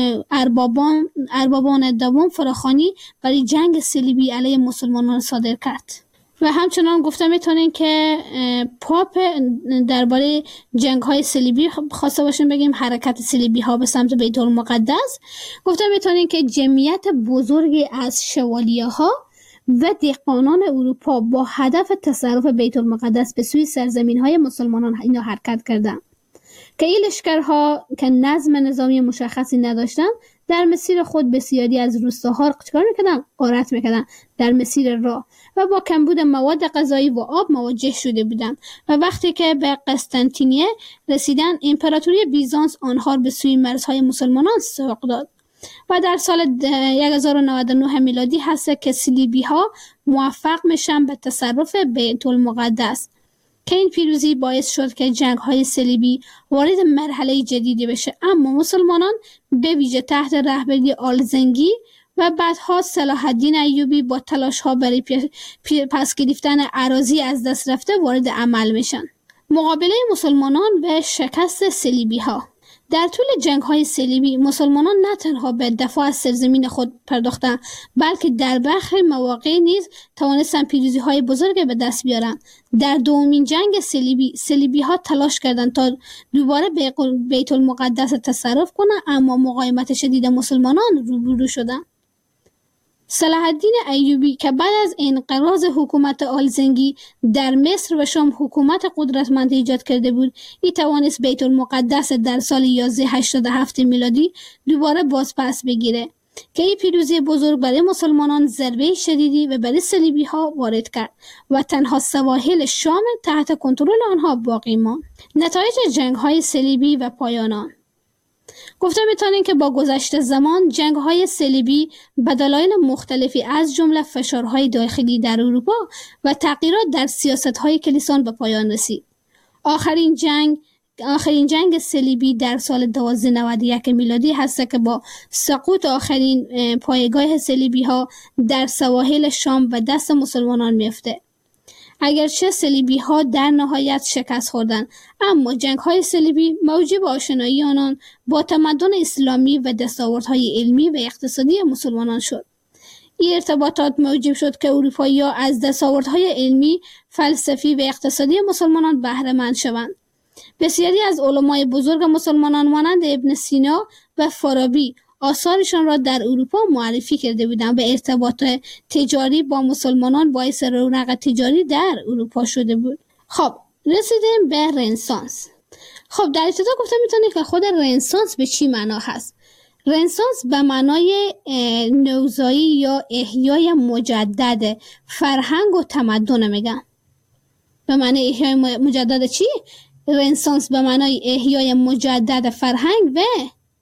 اربابان اربابان دوم فراخوانی برای جنگ صلیبی علیه مسلمانان صادر کرد. و همچنان گفته میتونین که پاپ درباره جنگ های صلیبی خواسته باشیم بگیم حرکت صلیبی ها به سمت بیت المقدس، گفته میتونین که جمعیت بزرگی از شوالیه ها و دهقانان اروپا با هدف تصرف بیت المقدس به سوی سرزمین های مسلمانان اینا حرکت کردن که این لشکرها که نظم نظامی مشخصی نداشتن در مسیر خود بسیاری از روستاها چیکار میکردن؟ غارت میکردن در مسیر راه و با کمبود مواد غذایی و آب مواجه شده بودند و وقتی که به قسطنطینیه رسیدن امپراتوری بیزانس آنها به سوی مرزهای مسلمانان سوق داد و در سال هزار و نود و نه میلادی هست که صلیبی ها موفق میشن به تصرف بیت المقدس که این پیروزی باعث شد که جنگ های صلیبی وارد مرحله جدیدی بشه. اما مسلمانان به ویژه تحت رهبری آلزنگی و بعدها صلاح الدین ایوبی با تلاش ها برای پس گرفتن اراضی از دست رفته وارد عمل میشن. مقابله مسلمانان و شکست صلیبی ها. در طول جنگ های صلیبی مسلمانان نه تنها به دفاع از سرزمین خود پرداختند بلکه در برخی مواقع نیز توانستند پیروزی های بزرگ به دست بیارند. در دومین جنگ صلیبی صلیبی ها تلاش کردند تا دوباره به بیت المقدس تصرف کنند، اما مقاومت شدید مسلمانان روبرو شدند. صلاح الدین ایوبی که بعد از انقراض حکومت آلزنگی در مصر و شام حکومت قدرتمند ایجاد کرده بود، ای توانست بیت المقدس در سال هزار و یازده صد و هشتاد و هفت میلادی دوباره باز پس بگیره. که این پیروزی بزرگ برای مسلمانان ضربه شدیدی و برای صلیبی ها وارد کرد و تنها سواحل شام تحت کنترل آنها باقی ماند. نتایج جنگ های صلیبی و پایان گفته میتونیم که با گذشت زمان جنگ های صلیبی به دلایل مختلفی از جمله فشارهای داخلی در اروپا و تغییرات در سیاست های کلیسان به پایان رسید. آخرین جنگ آخرین جنگ صلیبی در سال دوازده نود و یک میلادی هست که با سقوط آخرین پایگاه صلیبی ها در سواحل شام و دست مسلمانان میفته. اگرچه صلیبی ها در نهایت شکست خوردند، اما جنگ های صلیبی موجب آشنایی آنان با تمدن اسلامی و دستاوردهای علمی و اقتصادی مسلمانان شد. این ارتباطات موجب شد که اروپایی‌ها از دستاوردهای علمی، فلسفی و اقتصادی مسلمانان بهره مند شوند. بسیاری از علمای بزرگ مسلمانان مانند ابن سینا و فارابی آثارشان را در اروپا معرفی کرده بودند و ارتباط تجاری با مسلمانان باعث رونق تجاری در اروپا شده بود. خب رسیدیم به رنسانس. خب در ابتدا گفتم میتونید که خود رنسانس به چی معنا هست؟ رنسانس به معنای نوزایی یا احیای مجدد فرهنگ و تمدن میگن. به معنای احیای مجدد چی؟ رنسانس به معنای احیای مجدد فرهنگ و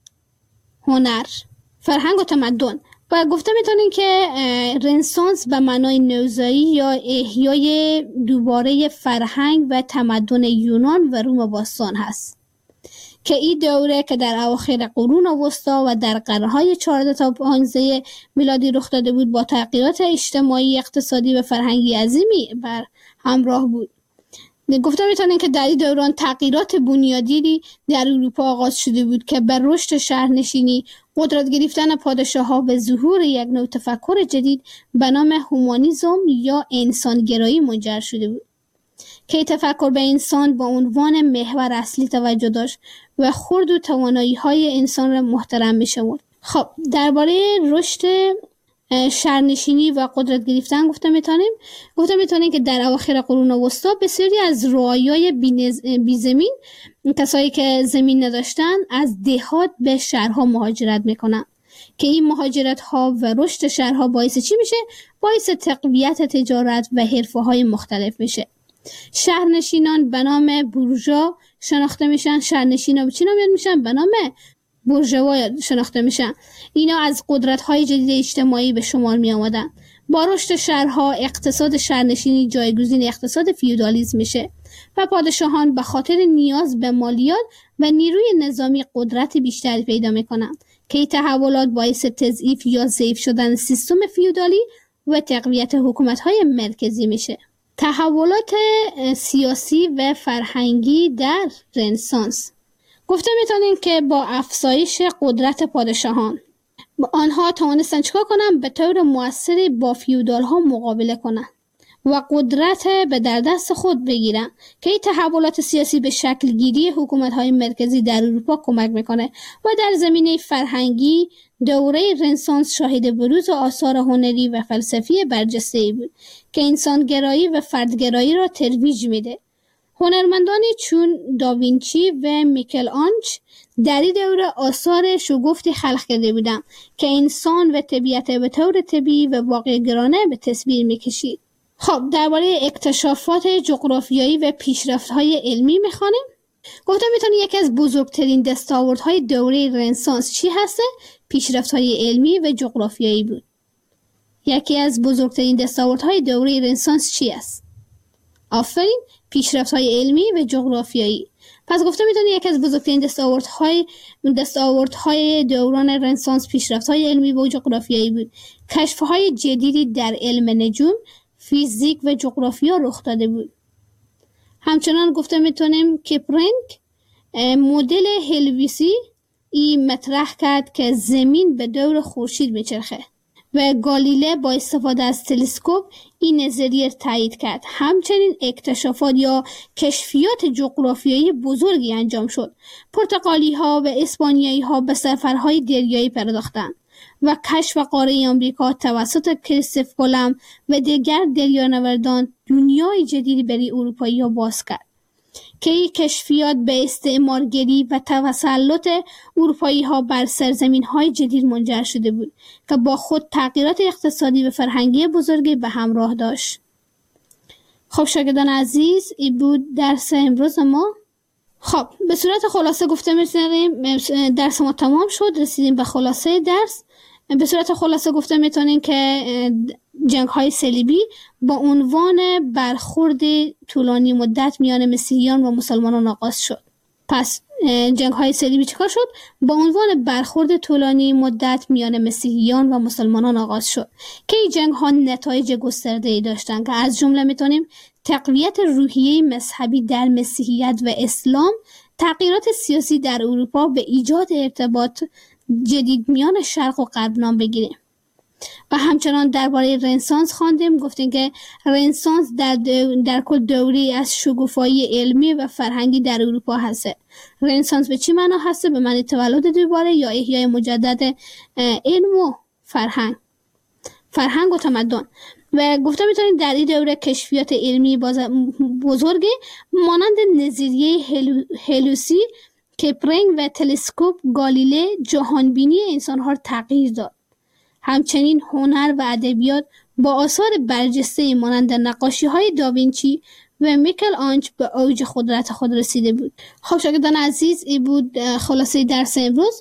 هنر، فرهنگ و تمدن. و گفته میتونین که رنسانس به معنای نوزایی یا احیای دوباره فرهنگ و تمدن یونان و روم باستان هست که این دوره که در اواخر قرون وسطا و در قرنهای چهارده تا پانزده میلادی رخ داده بود با تغییرات اجتماعی، اقتصادی و فرهنگی عظیمی بر همراه بود. گفته میتونن که در این دوران تغییرات بنیادی در اروپا آغاز شده بود که بر رشد شهرنشینی، قدرت گرفتن پادشاه‌ها و ظهور یک نوع تفکر جدید به نام هومانیسم یا انسانگرایی منجر شده بود که تفکر به انسان با عنوان محور اصلی توجه داشت و خرد و توانایی‌های انسان را محترم می‌شمرد. خب درباره رشد شهرنشینی و قدرت گرفتن گفته میتونیم گفته میتونیم که در اواخر قرون وسطا بسیاری از رعایای بیزمین، کسایی که زمین نداشتن، از دهات به شهرها مهاجرت میکنن که این مهاجرت ها و رشد شهرها باعث چی میشه؟ باعث تقویت تجارت و حرفه های مختلف میشه. شهرنشینان به نام بورژوا شناخته میشن. شهرنشینا به چی نامیده میشن؟ به نام بورژوا شناخته میشن. اینا از قدرت‌های جدید اجتماعی به شمار می آمدن. با رشد شهرها اقتصاد شهرنشینی جایگزین اقتصاد فیودالیسم میشه و پادشاهان به خاطر نیاز به مالیات و نیروی نظامی قدرت بیشتری پیدا میکنند که این تحولات باعث تضعیف یا ضعیف شدن سیستم فیودالی و تقویت حکومت‌های مرکزی میشه. تحولات سیاسی و فرهنگی در رنسانس گفته میتونیم که با افزایش قدرت پادشاهان آنها توانستن چیکار کنن؟ به طور مؤثری با فیودال ها مقابله کنن و قدرت به در دست خود بگیرن که این تحولات سیاسی به شکل گیری حکومت های مرکزی در اروپا کمک میکنه و در زمینه فرهنگی دوره رنسانس شاهد بروز آثار هنری و فلسفی برجسته‌ای بود که انسانگرایی و فردگرایی را ترویج میده. هنرمندانی چون داوینچی و میکل آنج در این دوره آثار شگفتی خلق کرده بودند که انسان و طبیعت به طور طبیعی و واقع‌گرایانه به تصویر میکشید. خب درباره اکتشافات جغرافیایی و پیشرفت‌های علمی میخوانیم. گفتم میتونی یکی از بزرگترین دستاوردهای دوره رنسانس چی هسته؟ پیشرفت‌های علمی و جغرافیایی بود. یکی از بزرگترین دستاوردهای دوره رنسانس چی است؟ آفرین، پیشرفت‌های علمی و جغرافیایی. پس گفته میتونی یکی از بزرگترین دستاوردهای دستاوردهای دوران رنسانس پیشرفت‌های علمی و جغرافیایی بود. کشف‌های جدیدی در علم نجوم، فیزیک و جغرافیا رخ داده بود. همچنان گفته میتونیم کپرنگ مدل هلویسی این مطرح کرد که زمین به دور خورشید میچرخه و گالیله با استفاده از تلسکوپ این نظریه تایید کرد. همچنین اکتشافات یا کشفیات جغرافیایی بزرگی انجام شد. پرتغالی ها و اسپانیایی ها به سفرهای دریایی پرداختند و کشف قاره آمریکا توسط کریستوف کلمب و دیگر دریانوردان دنیای جدیدی برای اروپایی ها باز کرد. که این کشفیات به استعمارگری و تسلط اروپایی ها بر سرزمین های جدید منجر شده بود که با خود تغییرات اقتصادی و فرهنگی بزرگی به همراه داشت. خب شاگردان عزیز، این بود درس امروز ما. خب به صورت خلاصه گفته میتونیم درس ما تمام شد، رسیدیم به خلاصه درس. به صورت خلاصه گفته میتونیم که جنگ های صلیبی با عنوان برخورد طولانی مدت میان مسیحیان و مسلمانان آغاز شد. پس جنگ های صلیبی چیکار شد؟ با عنوان برخورد طولانی مدت میان مسیحیان و مسلمانان آغاز شد که این جنگ ها نتایج گسترده ای داشتند که از جمله میتونیم تقویت روحیه مذهبی در مسیحیت و اسلام، تغییرات سیاسی در اروپا به ایجاد ارتباط جدید میان شرق و غرب نام بگیریم. و همچنان درباره رنسانس خواندیم، گفتیم که رنسانس در, در کل دوری از شکوفایی علمی و فرهنگی در اروپا هست. رنسانس به چی معنا هست؟ به معنی تولد دوباره یا احیای مجدد علم و فرهنگ فرهنگ و تمدن. و گفته میتونیم در این دوره کشفیات علمی بزرگی مانند نظریه هلوسی، کپلینگ و تلسکوپ گالیله جهانبینی انسانها را تغییر داد. همچنین هنر و ادبیات با آثار برجسته مانند نقاشی‌های داوینچی و میکل آنج به اوج قدرت خود رسیده بود. خب شاگردان عزیز، این بود خلاصه درس امروز.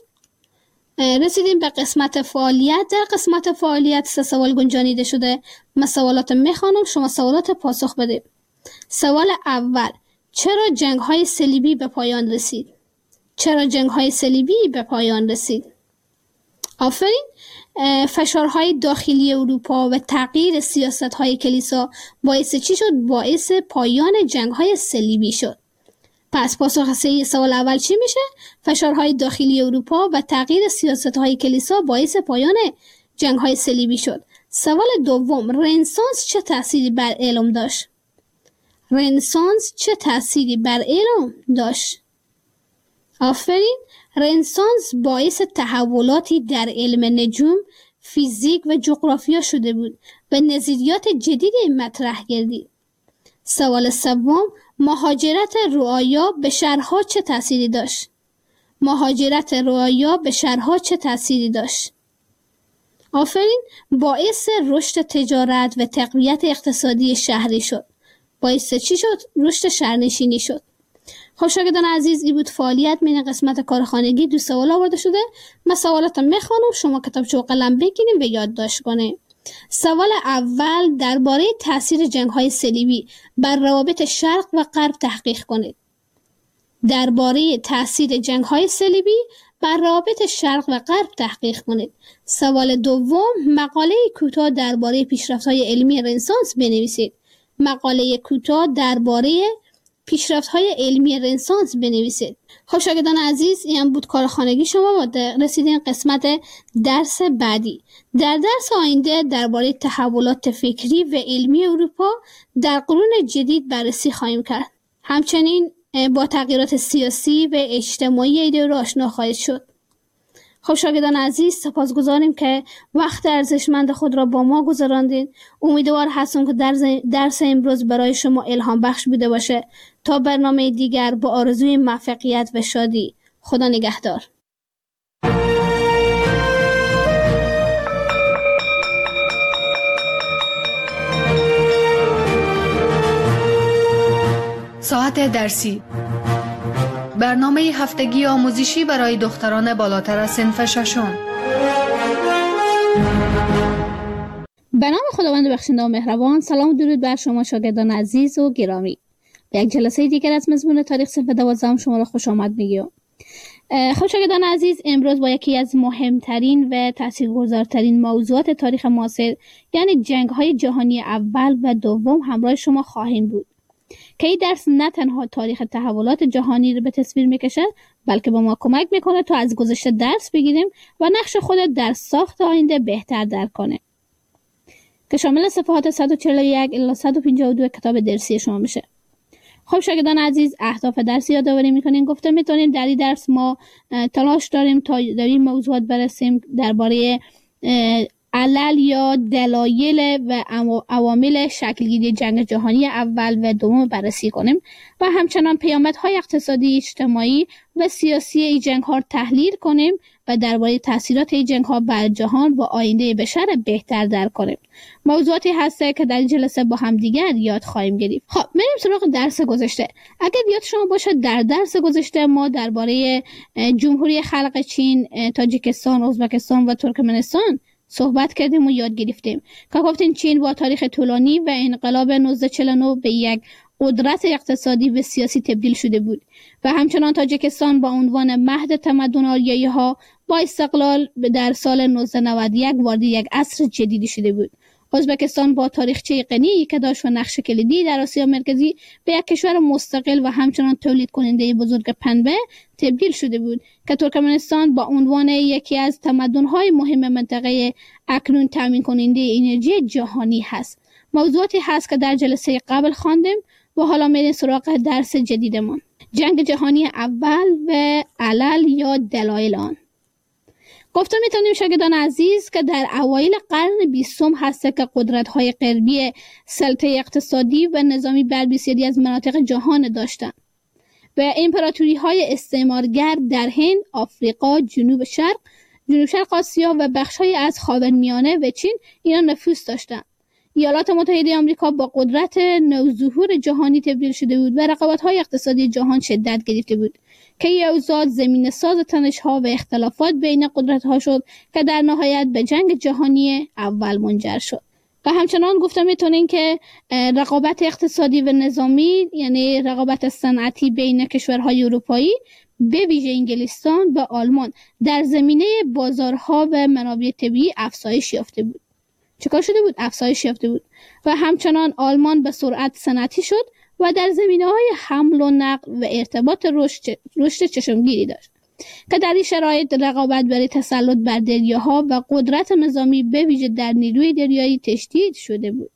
رسیدیم به قسمت فعالیت. در قسمت فعالیت سه سوال گنجانیده شده. من سوالات میخوانم، شما سوالات پاسخ بدید. سوال اول: چرا جنگ‌های صلیبی به پایان رسید؟ چرا جنگ‌های صلیبی به پایان رسید؟ آفرین. فشارهای داخلی اروپا و تغییر سیاست‌های کلیسا باعث چی شد؟ باعث پایان جنگ‌های صلیبی شد. پس پاسخ سوال اول چی میشه؟ فشارهای داخلی اروپا و تغییر سیاست‌های کلیسا باعث پایان جنگ‌های صلیبی شد. سوال دوم: رنسانس چه تأثیری بر علم داشت؟ رنسانس چه تأثیری بر علم داشت؟ آفرین. رنسانس باعث تحولاتی در علم نجوم، فیزیک و جغرافیا شده بود و نظریات جدیدی مطرح گردید. سوال سوم: مهاجرت رعایا به شهرها چه تأثیری داشت؟ مهاجرت رعایا به شهرها چه تأثیری داشت؟ آفرین. باعث رشد تجارت و تقویت اقتصادی شهری شد. باعث چی شد؟ رشد شهرنشینی شد. خب شاگردان عزیز، این بود فعالیت من قسمت کارخانگی. دو سوال آورده شده. من سوالات میخوانم، شما کتابچه و قلم بگیریم و یادداشت کنیم. سوال اول: درباره تاثیر جنگ‌های صلیبی بر روابط شرق و غرب تحقیق کنید. درباره تاثیر جنگ‌های صلیبی بر روابط شرق و غرب تحقیق کنید. سوال دوم: مقاله کوتاه درباره پیشرفت‌های علمی رنسانس بنویسید. مقاله کوتاه درباره پیشرفت‌های علمی رنسانس بنویسید. خب شاگردان عزیز، این بود کارخانگی شما و رسیدیم قسمت درس بعدی. در درس آینده درباره تحولات فکری و علمی اروپا در قرون جدید بررسی خواهیم کرد. همچنین با تغییرات سیاسی و اجتماعی این دوره آشنا خواهید شد. خب شاگردان عزیز، سپاسگزاریم که وقت ارزشمند خود را با ما گذراندین. امیدوار هستم که درس امروز برای شما الهام بخش بوده باشه. تا برنامه دیگر با آرزوی موفقیت و شادی. خدا نگهدار. ساعت درسی، برنامه هفتگی آموزشی برای دختران بالاتر از صنف ششم. به نام خداوند بخشنده و مهربان. سلام و درود بر شما شاگردان عزیز و گرامی. به یک جلسه دیگر از مضمون تاریخ صنف دوازدهم شما را خوش آمد میگم. خب شاگردان عزیز، امروز با یکی از مهمترین و تاثیرگذارترین موضوعات تاریخ معاصر، یعنی جنگ‌های جهانی اول و دوم همراه شما خواهیم بود که این درس نه تنها تاریخ تحولات جهانی رو به تصویر میکشه، بلکه به ما کمک میکنه تا از گذشته درس بگیریم و نقش خود در ساخت آینده بهتر درک کنه، که شامل صفحات صد و چهل و یک الی صد و پنجاه و دو کتاب درسی شما میشه. خب شاگردان عزیز، اهداف درس یادآوری میکنیم. گفته میتونیم در این درس ما تلاش داریم تا در این موضوعات برسیم درباره علل یا دلایل و عوامل شکلگیری جنگ جهانی اول و دوم بررسی کنیم و همچنان پیامدهای اقتصادی، اجتماعی و سیاسی این جنگ ها تحلیل کنیم و درباره تاثیرات این جنگ ها بر جهان و آینده بشر بهتر درک کنیم. موضوعاتی هسته که در جلسه با هم دیگر یاد خواهیم گرفت. خب بریم سراغ درس گذشته. اگر یاد شما باشه در درس گذشته ما درباره جمهوری خلق چین، تاجیکستان، ازبکستان و ترکمنستان صحبت کردیم و یاد گرفتیم که گفتیم چین با تاریخ طولانی و انقلاب نوزده چهل و نه به یک قدرت اقتصادی و سیاسی تبدیل شده بود و همچنان تاجیکستان با عنوان مهد تمدن آریایی ها با استقلال در سال نوزده نود و یک وارد یک عصر جدیدی شده بود. ازبکستان با تاریخچه غنی که داشت و نقش کلیدی در آسیا مرکزی به یک کشور مستقل و همچنان تولید کننده بزرگ پنبه تبدیل شده بود که ترکمنستان با عنوان یکی از تمدن‌های مهم منطقه اکنون تامین کننده انرژی جهانی هست. موضوعاتی هست که در جلسه قبل خواندیم و حالا میریم سراغ درس جدیدمان. جنگ جهانی اول و علل یا دلایل آن. گفته میتونیم شاگردان عزیز که در اوایل قرن بیستم هست که قدرت‌های غربی سلطه اقتصادی و نظامی بر بسیاری از مناطق جهان داشتند و امپراتوری‌های استعمارگر در هند، آفریقا، جنوب شرق، جنوب شرق آسیا و بخش‌های از خاورمیانه و چین اینا نفوذ داشتند. ایالات متحده آمریکا با قدرت نوظهور جهانی تبدیل شده بود و رقابت‌های اقتصادی جهان شدت گرفته بود که این اوضاع زمینه ساز تنش‌ها و اختلافات بین قدرت‌ها شد که در نهایت به جنگ جهانی اول منجر شد. و همچنان گفته میتونین که رقابت اقتصادی و نظامی یعنی رقابت صنعتی بین کشورهای اروپایی به ویژه انگلستان و آلمان در زمینه بازارها و منابع طبیعی افزایش یافته بود. چیکار شده بود؟ افزایش یافته بود و همچنان آلمان به سرعت صنعتی شد و در زمینه‌های حمل و نقل و ارتباط رشد رشد چشمگیری داشت که در این شرایط رقابت برای تسلط بر دریاها و قدرت نظامی به ویژه در نیروی دریایی تشدید شده بود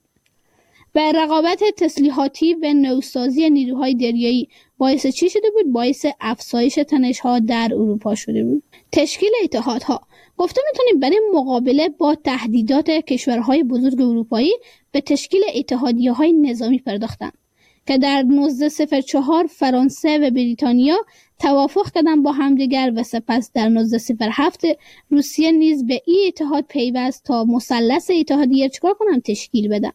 و رقابت تسلیحاتی و نوسازی نیروهای دریایی باعث چی شده بود؟ باعث افزایش تنش‌ها در اروپا شده بود. تشکیل اتحادها. گفته میتونیم برای مقابله با تهدیدات کشورهای بزرگ اروپایی به تشکیل اتحادیه‌های نظامی پرداختند که در نوزده صفر چهار فرانسه و بریتانیا توافق کردند با همدیگر و سپس در نوزده صفر هفت روسیه نیز به این اتحاد پیوست تا مثلث اتحادیه چیکار کنند؟ تشکیل بدن.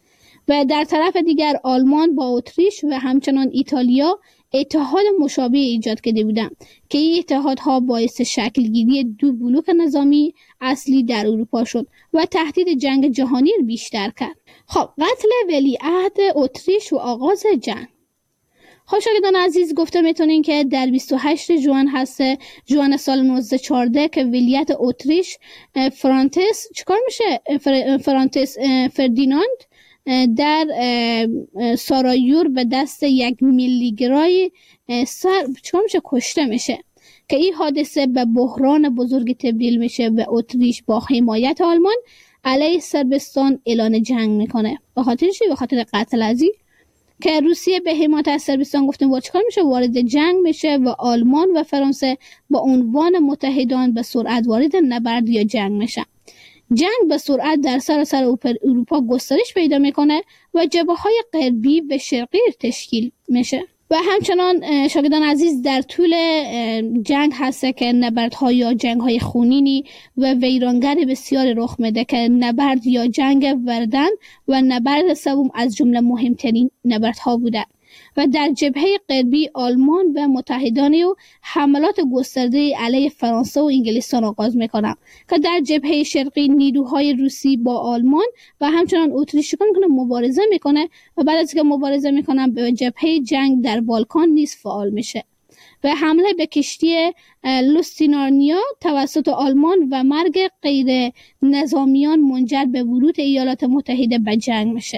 و در طرف دیگر آلمان با اتریش و همچنان ایتالیا اتحاد مشابه ایجاد کرده بودند که این اتحادها باعث شکلگیری دو بلوک نظامی اصلی در اروپا شد و تهدید جنگ جهانی را بیشتر کرد. خب قتل ولیعهد اتریش و آغاز جنگ. خب شاگردان عزیز گفته میتونین که در بیست و هشت ژوئن هست ژوئن سال نوزده چهارده که ولیت اتریش فرانتس چیکار میشه فرانتس فردیناند در سارایور به دست یک میلیگرای سر چیکار میشه کشته میشه که این حادثه به بحران بزرگ تبدیل میشه و اتریش با حمایت آلمان علیه صربستان اعلان جنگ میکنه. به خاطر چی؟ به خاطر قتل ازی که روسیه به حمایت از صربستان گفتیم با چیکار میشه وارد جنگ میشه و آلمان و فرانسه با عنوان متحدان به سرعت وارد نبرد یا جنگ میشن. جنگ به سرعت در سراسر اروپا گسترش پیدا میکنه و جبهه‌های غربی و شرقی تشکیل میشه و همچنان شاگردان عزیز در طول جنگ هست که نبردها یا جنگ‌های خونینی و ویرانگر بسیار رخ میده که نبرد یا جنگ وردن و نبرد سوم از جمله مهمترین نبردها بوده و در جبهه غربی آلمان و متحدان او حملات گسترده علیه فرانسه و انگلستان آغاز میکنند که در جبهه شرقی نیروهای روسی با آلمان و همچنان اتریش میکنه مبارزه میکنه و بعد از که مبارزه میکنن به جبهه جنگ در بالکان نیز فعال میشه و حمله به کشتی لوستینارنیا توسط آلمان و مرگ غیر نظامیان منجر به ورود ایالات متحده به جنگ میشه.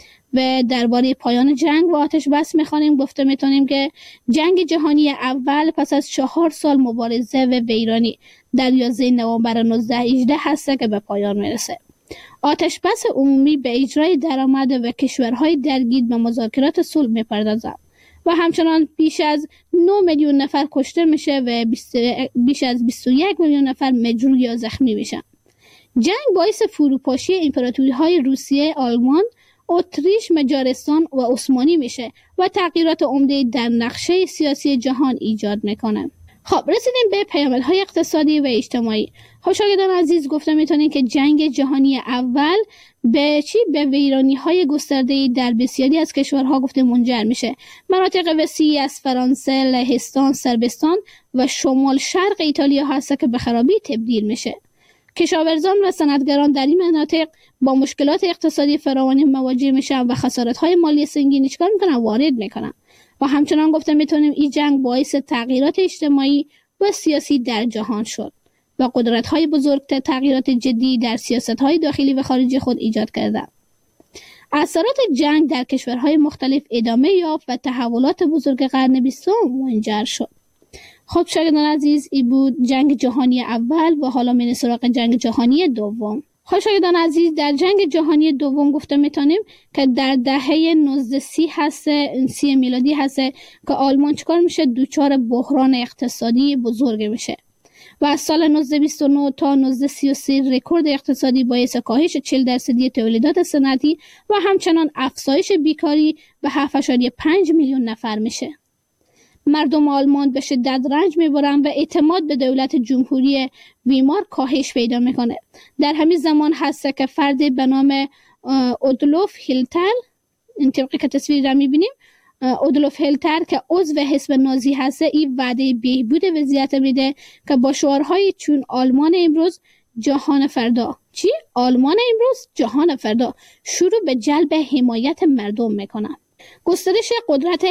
و درباره پایان جنگ و آتش بس میخوانیم گفته میتونیم که جنگ جهانی اول پس از چهار سال مبارزه و ویرانی در یازده نوامبر نوزده هجده هست که به پایان میرسه. آتش بس عمومی به اجرای درآمد و کشورهای درگیر به مذاکرات صلح میپردازند و همچنان بیش از نه میلیون نفر کشته میشه و بیش از بیست و یک میلیون نفر مجروح یا زخمی میشن. جنگ باعث فروپاشی امپراتوری‌های روسیه، آلمان، اتریش، مجارستان و عثمانی میشه و تغییرات عمده در نقشه سیاسی جهان ایجاد میکنه. خب رسیدیم به پیامدهای اقتصادی و اجتماعی. خب شاگردان عزیز، گفته میتونیم که جنگ جهانی اول به چی؟ به ویرانی‌های گسترده‌ای در بسیاری از کشورها گفته منجر میشه. مناطق وسیعی از فرانسه، لهستان، صربستان و شمال شرق ایتالیا هست که به خرابی تبدیل میشه. کشاورزان و صنعتگران در این مناطق با مشکلات اقتصادی فراوانی مواجه میشن و خسارت‌های مالی سنگینی چیکار میکنن؟ وارد میکنن. و همچنان گفته میتونیم این جنگ باعث تغییرات اجتماعی و سیاسی در جهان شد و قدرت‌های بزرگ تغییرات جدی در سیاست‌های داخلی و خارجی خود ایجاد کردند. اثرات جنگ در کشورهای مختلف ادامه یافت و تحولات بزرگ قرن بیستم منجر شد. خب شاگردان عزیز، این بود جنگ جهانی اول و حالا میریم سراغ جنگ جهانی دوم. خب شاگردان عزیز، در جنگ جهانی دوم گفته میتونیم که در دهه نوزده سی هست، سی میلادی هست که آلمان چیکار میشه؟ دوچار بحران اقتصادی بزرگ میشه و از سال نوزده بیست و نه تا نوزده سی و سه رکورد اقتصادی باعث کاهش چهل درصدی تولیدات صنعتی و همچنان افزایش بیکاری به هفت ممیز پنج میلیون نفر میشه. مردم آلمان به شدت رنج میبرن و اعتماد به دولت جمهوری ویمار کاهش پیدا میکنه. در همین زمان هست که فردی به نام اودولف هیتلر، این طبقی که تصویر را میبینیم، اودولف هیتلر که عضو حزب نازی هست، این وعده بهبود وضعیت میده که با شعارهای چون آلمان امروز جهان فردا، چی؟ آلمان امروز جهان فردا، شروع به جلب حمایت مردم میکنن. گسترش قدرت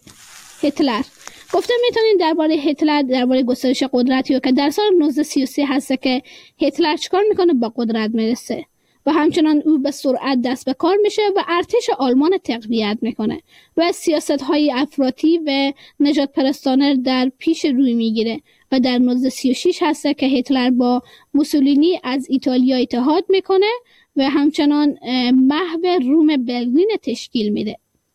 هیتلر. گفته میتونین درباره هیتلر، درباره گسترش قدرتی که در سال نوزده سی و سه هست که هیتلر چیکار میکنه؟ با قدرت میرسه و همچنان او به سرعت دست به کار میشه و ارتش آلمان تقویت میکنه و سیاست های افراطی و نجات پرستانه در پیش روی میگیره و در نوزده سی و شش هست که هیتلر با موسولینی از ایتالیا اتحاد میکنه و همچنان محو روم برلین تشکیل میده.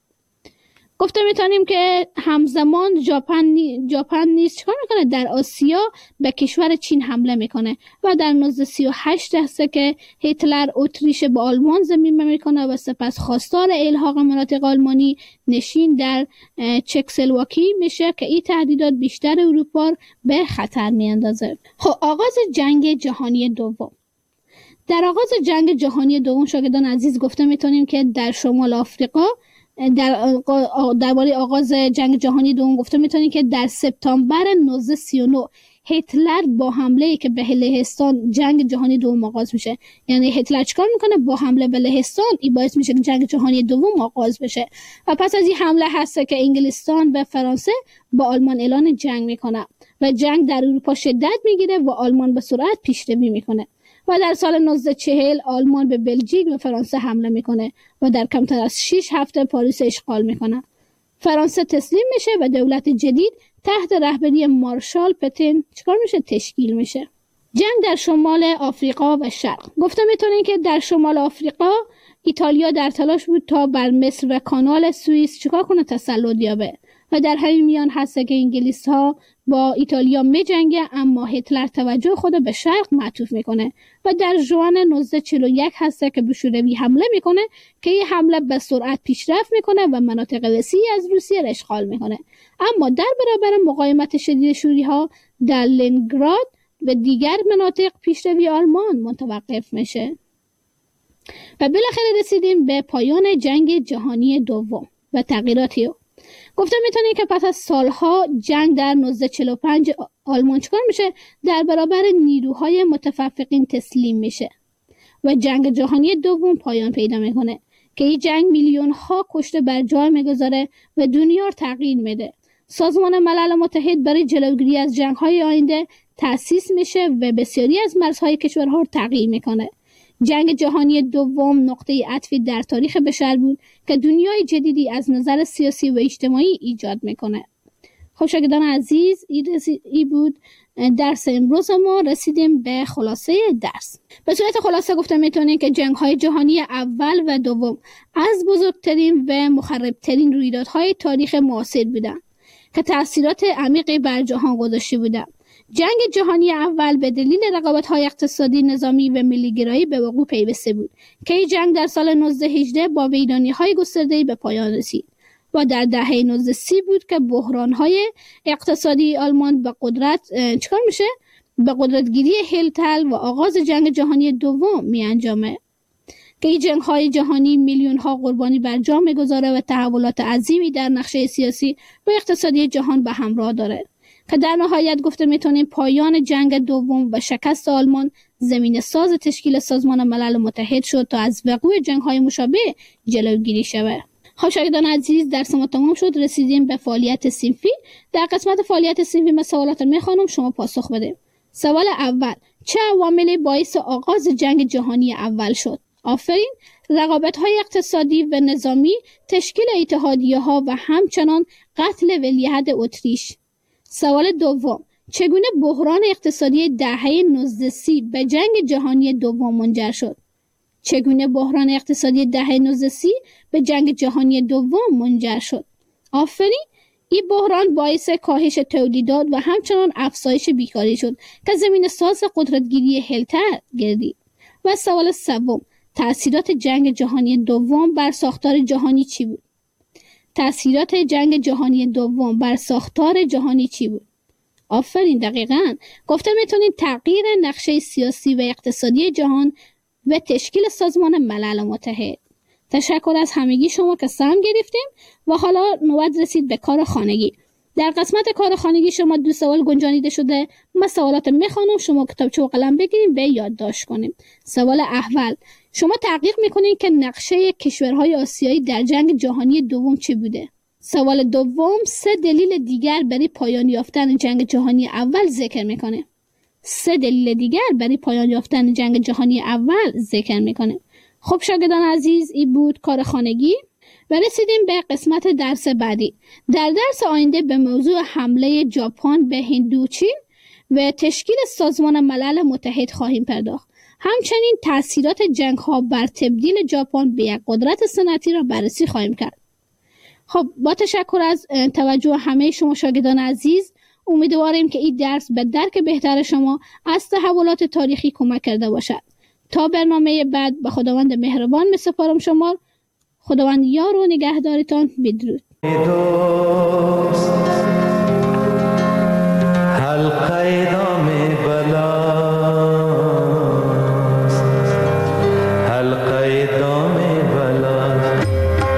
گفته میتونیم که همزمان ژاپن ژاپن نیز چیکار میکنه؟ در آسیا به کشور چین حمله میکنه و در نوزده سی و هشت هست که هیتلر اتریش به آلمان ضمیمه میکنه و سپس خواستار الحاق مناطق آلمانی نشین در چکسلواکی میشه که این تهدیدات بیشتر اروپا به خطر میاندازه. خب آغاز جنگ جهانی دوم. در آغاز جنگ جهانی دوم شاگردان عزیز گفته میتونیم که در شمال آفریقا در درباره آغاز جنگ جهانی دوم گفته میتونیم که در سپتامبر نوزده سی و نه هیتلر با حمله که به لهستان جنگ جهانی دوم آغاز میشه. یعنی هیتلر چیکار میکنه؟ با حمله به لهستان این باعث میشه که جنگ جهانی دوم آغاز بشه و پس از این حمله هست که انگلستان و فرانسه با آلمان اعلان جنگ میکنه و جنگ در اروپا شدت میگیره و آلمان به سرعت پیشروی میکنه و در سال نوزده چهل آلمان به بلژیک و فرانسه حمله میکنه و در کمتر از شش هفته پاریس اشغال میکنه. فرانسه تسلیم میشه و دولت جدید تحت رهبری مارشال پتن چیکار میشه؟ تشکیل میشه. جنگ در شمال آفریقا و شرق. گفته میتونین که در شمال آفریقا ایتالیا در تلاش بود تا بر مصر و کانال سوئیس چیکار کنه؟ تسلط یابه و در همین میان هست که انگلیس ها با ایتالیا می جنگه، اما هیتلر توجه خود به شرق معطوف میکنه و در ژوئن نوزده چهل و یک هست که به شوروی حمله میکنه که این حمله به سرعت پیشرفت میکنه و مناطق وسیعی از روسیه را اشغال میکنه، اما در برابر مقاومت شدید شوری ها در لنینگراد و دیگر مناطق پیشروی آلمان متوقف میشه. و بالاخره رسیدیم به پایان جنگ جهانی دوم و تغییراتی. گفته میتونیم که پس از سالها جنگ در نوزده چهل و پنج آلمان چکار میشه؟ در برابر نیروهای متفرقین تسلیم میشه و جنگ جهانی دوم پایان پیدا میکنه که این جنگ میلیون ها کشته بر جای میگذاره و دنیا رو تغییر میده. سازمان ملل متحد برای جلوگیری از جنگ های آینده تأسیس میشه و بسیاری از مرزهای کشورها رو تغییر میکنه. جنگ جهانی دوم نقطه عطفی در تاریخ بشر بود که دنیای جدیدی از نظر سیاسی و اجتماعی ایجاد میکنه. خب شاگردان عزیز، این بود درس امروز ما. رسیدیم به خلاصه درس. به صورت خلاصه گفته میتونیم که جنگ های جهانی اول و دوم از بزرگترین و مخربترین رویدادهای تاریخ معاصر بودند که تأثیرات عمیقی بر جهان گذاشته بودند. جنگ جهانی اول به دلیل رقابت‌های اقتصادی، نظامی و ملی‌گرایی به وقوع پیوسته بود که این جنگ در سال نوزده هجده با ویرانی‌های گسترده‌ای به پایان رسید و در دهه نوزده سی بود که بحران‌های اقتصادی آلمان به قدرت چیکار میشه؟ به قدرتگیری هیتلر و آغاز جنگ جهانی دوم می انجامه که این جنگ‌های جهانی میلیون‌ها قربانی بر جان می‌گذاره و تحولات عظیمی در نقشه سیاسی و اقتصادی جهان به همراه داره که در نهایت گفته میتونیم پایان جنگ دوم و شکست آلمان زمین ساز تشکیل سازمان ملل متحد شد تا از وقوع جنگ‌های مشابه جلوگیری شود. خب شاگردان عزیز، درس ما تمام شد. رسیدیم به فعالیت صنفی. در قسمت فعالیت صنفی من سوالات رو میخوانم، شما پاسخ بده. سوال اول: چه عواملی باعث آغاز جنگ جهانی اول شد؟ آفرین. رقابت‌های اقتصادی و نظامی، تشکیل اتحادیه‌ها و همچنان قتل ولیعهد اتریش. سوال دوم: چگونه بحران اقتصادی دهه نوزده سی به جنگ جهانی دوم منجر شد؟ چگونه بحران اقتصادی دهه نوزده سی به جنگ جهانی دوم منجر شد؟ آفرین. این بحران باعث کاهش تولیدات و همچنان افزایش بیکاری شد که زمین ساز قدرتگیری هیتلر گردید. و سوال سوم: تأثیرات جنگ جهانی دوم بر ساختار جهانی چی بود؟ تأثیرات جنگ جهانی دوم بر ساختار جهانی چی بود؟ آفرین، دقیقاً. گفته میتونید تغییر نقشه سیاسی و اقتصادی جهان و تشکیل سازمان ملل متحد. تشکر از همگی شما که سهم گرفتیم و حالا نوبت رسید به کار خانگی. در قسمت کار خانگی شما دو سوال گنجانیده شده. من سوالات میخوانم، شما کتابچه و قلم بگیریم و یادداشت کنیم. سوال اول: شما تحقیق میکنید که نقشه کشورهای آسیایی در جنگ جهانی دوم چی بوده؟ سوال دوم: سه دلیل دیگر برای پایان یافتن جنگ جهانی اول ذکر میکنه. سه دلیل دیگر برای پایان یافتن جنگ جهانی اول ذکر میکنه. خب شاگردان عزیز، این بود کار خانگی و رسیدیم به قسمت درس بعدی. در درس آینده به موضوع حمله ژاپن به هندوچین و تشکیل سازمان ملل متحد خواهیم پرداخت. همچنین تأثیرات جنگ ها بر تبدیل ژاپن به یک قدرت صنعتی را بررسی خواهیم کرد. خب با تشکر از توجه همه شما شاگردان عزیز، امیدواریم که این درس به درک بهتر شما از تحولات تاریخی کمک کرده باشد. تا برنامه بعد به خداوند مهربان می سپارم شما. خداوند یار و نگهدارتان. بدرود. حلقه دام بلاست، حلقه دام بلاست،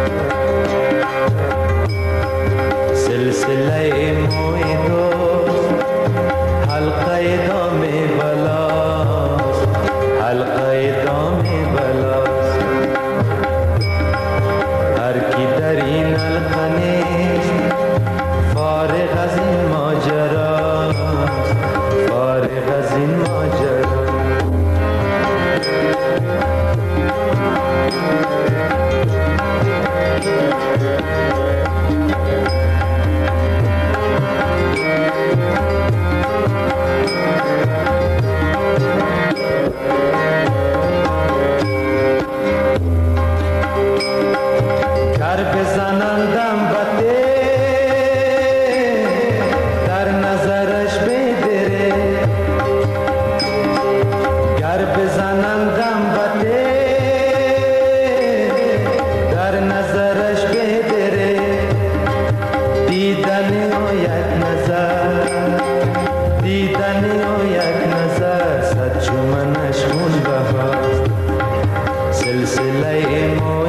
سلسله موی دوست، حلقه دام بلاست، حلقه دام بلاست. هر کی در این حلقه نیست فارغ از این ماجرا، فارغ از این ماجرا. گر بزنندم بده در نظرش بدره، گر بزنندم بده در نظرش بدره، دیدن او یک نظر، دیدن او یک نظر، صد چومنش خون بهاست، سلسله مو